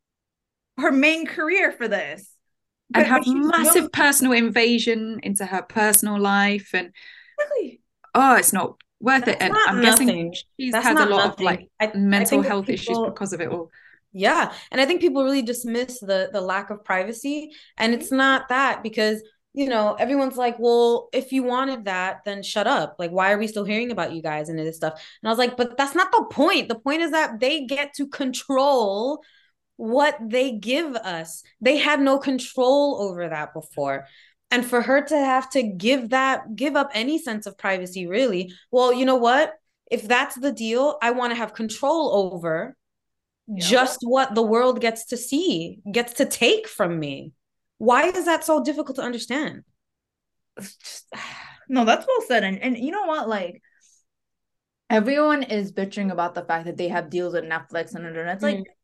her main career for this, and but, have but massive no- personal invasion into her personal life, and really, oh, it's not worth That's it. And I'm nothing. guessing she's That's had a lot nothing. of like I, mental I health people- issues because of it all. Yeah. And I think people really dismiss the the lack of privacy. And it's not that, because, you know, everyone's like, well, if you wanted that, then shut up. Like, why are we still hearing about you guys and this stuff? And I was like, but that's not the point. The point is that they get to control what they give us. They had no control over that before. And for her to have to give that, give up any sense of privacy, really, well, you know what? If that's the deal, I want to have control over Yeah. just what the world gets to see, gets to take from me. Why is that so difficult to understand? Just, no, that's well said. And, and you know what? Like, everyone is bitching about the fact that they have deals with Netflix and internet. It's like, mm.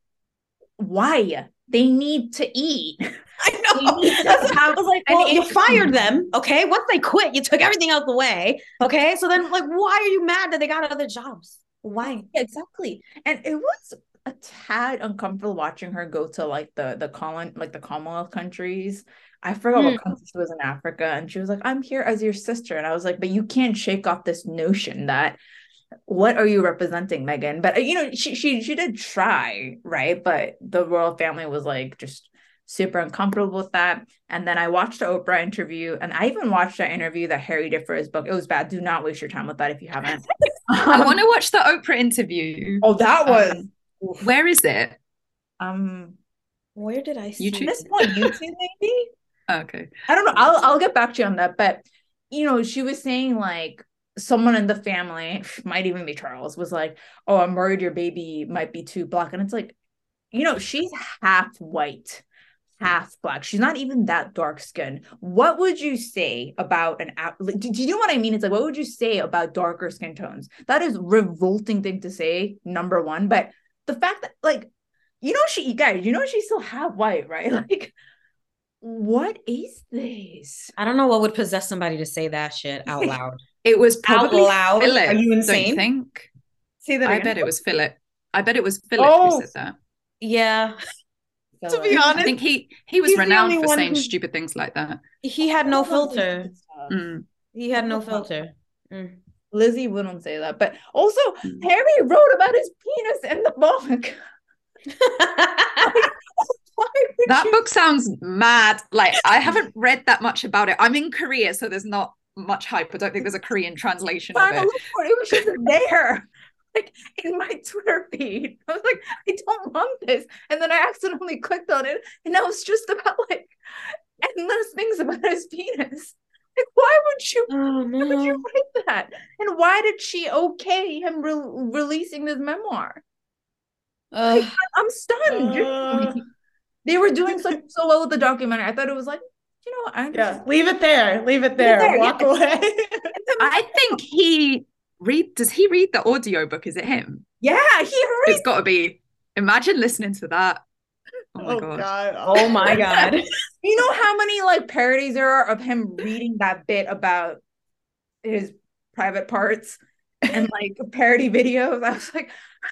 why? They need to eat. I know. That's have, I was like, well, you fired them. Okay. Once they quit, you took everything out of the way. Okay. So then, like, why are you mad that they got other jobs? Why? Yeah, exactly. And it was a tad uncomfortable watching her go to like the the colon like the Commonwealth countries. I forgot mm. what country she was in Africa, and she was like, I'm here as your sister. And I was like, but you can't shake off this notion that what are you representing, Meghan? But you know, she she she did try, right? But the royal family was like just super uncomfortable with that. And then I watched the Oprah interview, and I even watched that interview that Harry did for his book. It was bad. Do not waste your time with that if you haven't. I want to watch the Oprah interview. Oh, that was um, where is it? Um, where did I see YouTube? This one, YouTube, maybe. Okay. I don't know. I'll I'll get back to you on that. But you know, she was saying like someone in the family, might even be Charles, was like, "Oh, I'm worried your baby might be too black," and it's like, you know, she's half white, half black. She's not even that dark skinned. What would you say about an app? Do, do you know what I mean? It's like, what would you say about darker skin tones? That is revolting thing to say. Number one, but the fact that, like, you know, she, guys, you know, she's still half white, right? Like, what is this? I don't know what would possess somebody to say that shit out loud. It was probably out loud. Philip. Are you insane? Don't you think? Say that I again. bet it was Philip. I bet it was Philip oh. who said that. Yeah. Philip. To be honest, I think he he was he's renowned for saying who... stupid things like that. He had no filter. Mm. He had no filter. Mm. Lizzie wouldn't say that, but also mm. Harry wrote about his penis in the book. That you? book sounds mad. Like, I haven't read that much about it. I'm in Korea, so there's not much hype. I don't think there's a Korean translation of Trying to it. look for it. It was just there, like in my Twitter feed. I was like, I don't want this, and then I accidentally clicked on it, and that was just about like endless things about his penis. Like, why would you? Oh Why would you no. write that? And why did she okay him re- releasing this memoir? Like, Uh, I'm stunned. Uh, They were doing so so well with the documentary. I thought it was like, you know, I yeah, leave it there. Leave it it there. there, Walk yes. away. I think he read does he read the audiobook? Is it him? Yeah, he reads. It's got to be. Imagine listening to that. Oh my Oh god. God. oh my God. You know how many like parodies there are of him reading that bit about his private parts and like parody videos? I was like,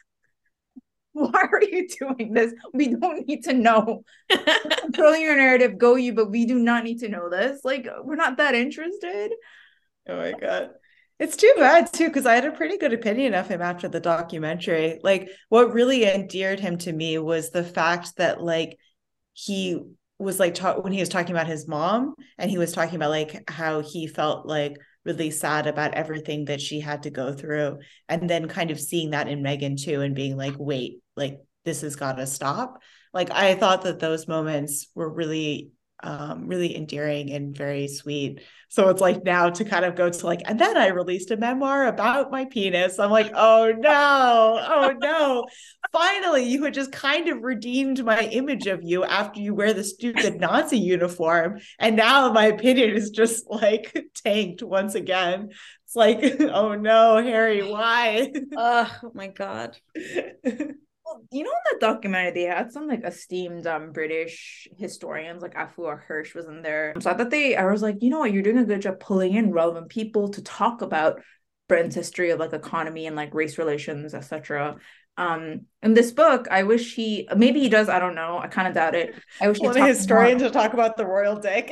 why are you doing this? We don't need to know. Controlling your narrative, go you, but we do not need to know this. Like, we're not that interested. Oh my God. It's too bad too, because I had a pretty good opinion of him after the documentary. Like, what really endeared him to me was the fact that like he was like ta- when he was talking about his mom, and he was talking about like how he felt like really sad about everything that she had to go through, and then kind of seeing that in Megan too, and being like, wait, like this has got to stop. Like, I thought that those moments were really um really endearing and very sweet. So it's like now to kind of go to like, and then I released a memoir about my penis. I'm like, oh no, oh no. Finally, you had just kind of redeemed my image of you after you wear the stupid Nazi uniform. And now my opinion is just like tanked once again. It's like, oh no, Harry, why? Uh, oh my God. Well, you know, in that documentary, they had some like esteemed um British historians, like Afua Hirsch was in there. So I thought they, I was like, you know what, you're doing a good job pulling in relevant people to talk about Britain's history of like economy and like race relations, et cetera. Um, in this book, I wish he, maybe he does, I don't know, I kind of doubt it. I wish he Want a talked historian more. to talk about the royal dick.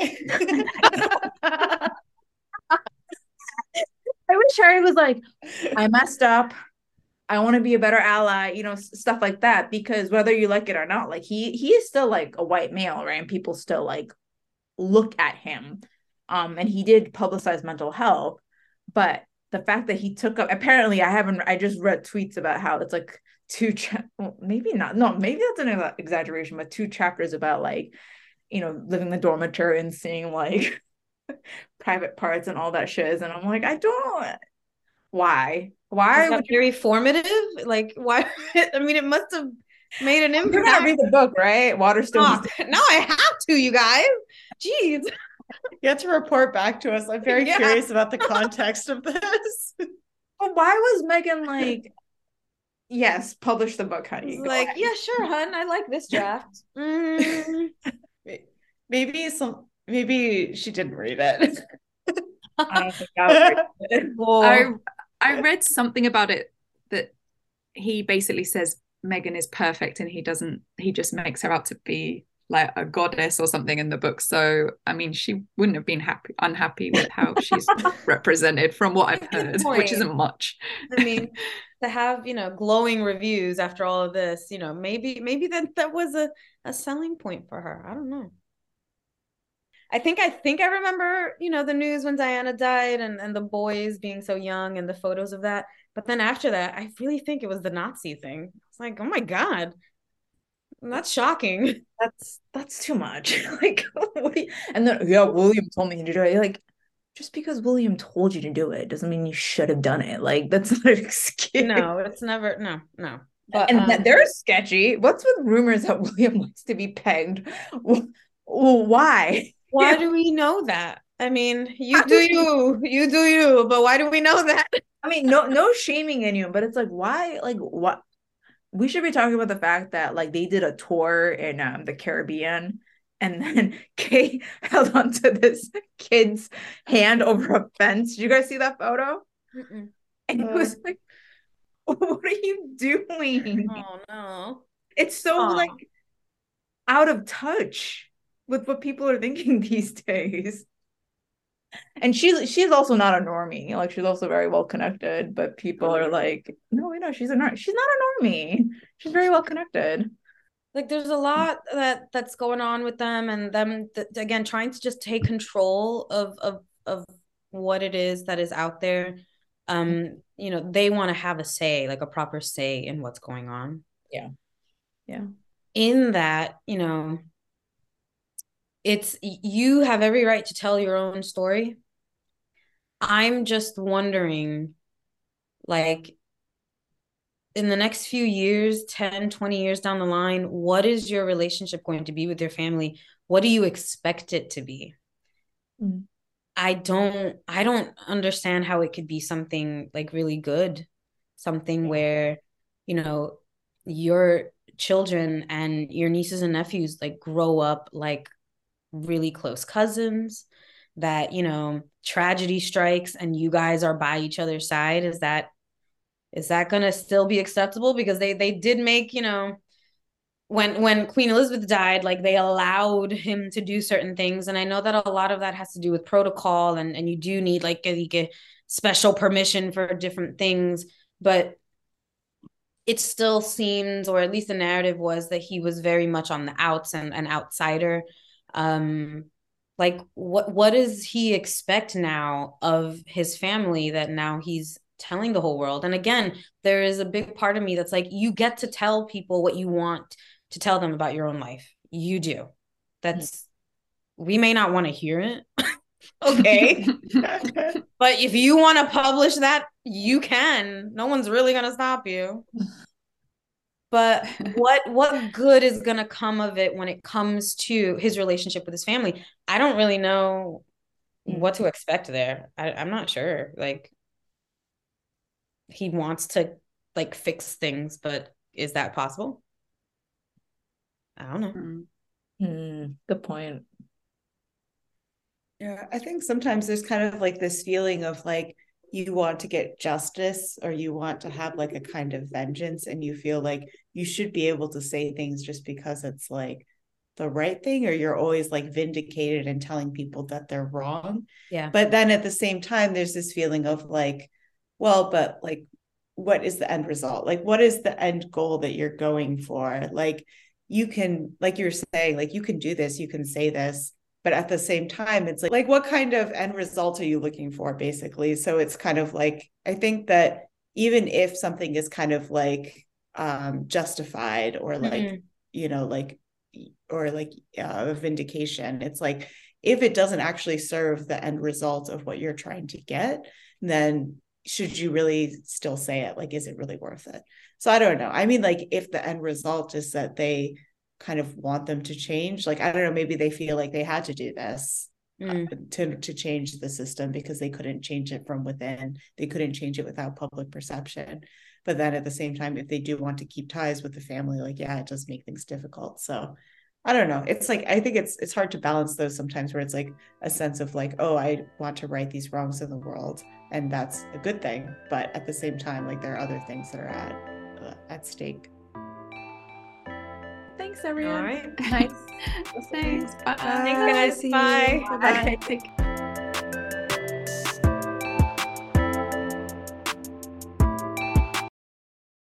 I wish Harry was like, I messed up. I want to be a better ally, you know, stuff like that. Because whether you like it or not, like he he is still like a white male, right? And people still like look at him. Um, and he did publicize mental health, but the fact that he took up, apparently, I haven't, I just read tweets about how it's like two, cha- well, maybe not, no, maybe that's an exaggeration, but two chapters about like, you know, living the dormitory and seeing like private parts and all that shit. And I'm like, I don't. Why? Why Is that would you? very formative? Like, why? I mean, it must have made an You're impact. gonna read the book, right? Waterstones. Oh, now I have to, you guys. Jeez. You have to report back to us. I'm very Yeah. curious about the context of this. But why was Megan like, yes, publish the book, honey? It's Go like, ahead. yeah, sure, hun. I like this draft. Mm. Maybe some. Maybe she didn't read it. I don't think that was good. I Cool. I read something about it that he basically says Megan is perfect and he doesn't he just makes her out to be like a goddess or something in the book. So I mean she wouldn't have been happy unhappy with how she's represented from what I've Good heard, point. which isn't much. I mean, to have, you know, glowing reviews after all of this, you know, maybe maybe that that was a, a selling point for her. I don't know. I think I think I remember, you know, the news when Diana died and, and the boys being so young and the photos of that. But then after that, I really think it was the Nazi thing. It's like, oh my God, that's shocking. That's that's too much. Like, what do you, and then yeah, William told me to do it. Like, just because William told you to do it doesn't mean you should have done it. Like, that's not an excuse. No, it's never, no, no. But And um, that they're sketchy. What's with rumors that William likes to be pegged? Well, why? why do we know that? I mean, you do you, you do you, but why do we know that? I mean, no, no shaming in you, but it's like, why? Like, what? We should be talking about the fact that like they did a tour in um, the Caribbean, and then Kay held onto this kid's hand over a fence. Did you guys see that photo? Mm-mm. And it was like, what are you doing? Oh no. It's so Aw. like out of touch with what people are thinking these days. And she's she's also not a normie. Like she's also very well connected, but people are like, no, wait, no, she's a nor- she's not a normie. She's very well connected. like there's a lot that that's going on with them, and them th- again trying to just take control of of of what it is that is out there. Um, you know, they want to have a say, like a proper say in what's going on. Yeah. Yeah. In that, you know, it's you have every right to tell your own story. I'm just wondering, like, in the next few years, ten, twenty years down the line, what is your relationship going to be with your family? What do you expect it to be? Mm. I don't I don't understand how it could be something like really good, something Yeah. where, you know, your children and your nieces and nephews like grow up like really close cousins, that, you know, tragedy strikes and you guys are by each other's side. Is that is that going to still be acceptable? Because they they did make, you know, when when Queen Elizabeth died, like they allowed him to do certain things, and I know that a lot of that has to do with protocol, and and you do need like a, a special permission for different things, but it still seems, or at least the narrative was, that he was very much on the outs and an outsider. Um, like what what does he expect now of his family that now he's telling the whole world? And again, there is a big part of me that's like, you get to tell people what you want to tell them about your own life. You do. That's, we may not want to hear it. Okay. But if you want to publish that, you can. No one's really going to stop you. But what what good is going to come of it when it comes to his relationship with his family? I don't really know what to expect there. I, I'm not sure. Like, he wants to like fix things, but is that possible? I don't know. Mm. Mm, good point. Yeah, I think sometimes there's kind of like this feeling of like you want to get justice, or you want to have like a kind of vengeance, and you feel like you should be able to say things just because it's like the right thing, or you're always like vindicated and telling people that they're wrong. Yeah. But then at the same time, there's this feeling of like, well, but like, what is the end result? Like, what is the end goal that you're going for? Like, you can, like you're saying, like, you can do this, you can say this, but at the same time, it's like, like, what kind of end result are you looking for, basically? So it's kind of like, I think that even if something is kind of like um, justified, or like, mm-hmm. you know, like, or like uh, a vindication, it's like, if it doesn't actually serve the end result of what you're trying to get, then should you really still say it? Like, is it really worth it? So I don't know. I mean, like, if the end result is that they kind of want them to change, like, I don't know, maybe they feel like they had to do this mm. to, to change the system because they couldn't change it from within. They couldn't change it without public perception. But then at the same time, if they do want to keep ties with the family, like, yeah, it does make things difficult. So I don't know. It's like, I think it's it's hard to balance those sometimes, where it's like a sense of like, oh, I want to right these wrongs in the world, and that's a good thing. But at the same time, like, there are other things that are at uh, at stake. Thanks, everyone. All right. Nice. Thanks. Bye. Thanks, guys. Bye. Bye. Bye.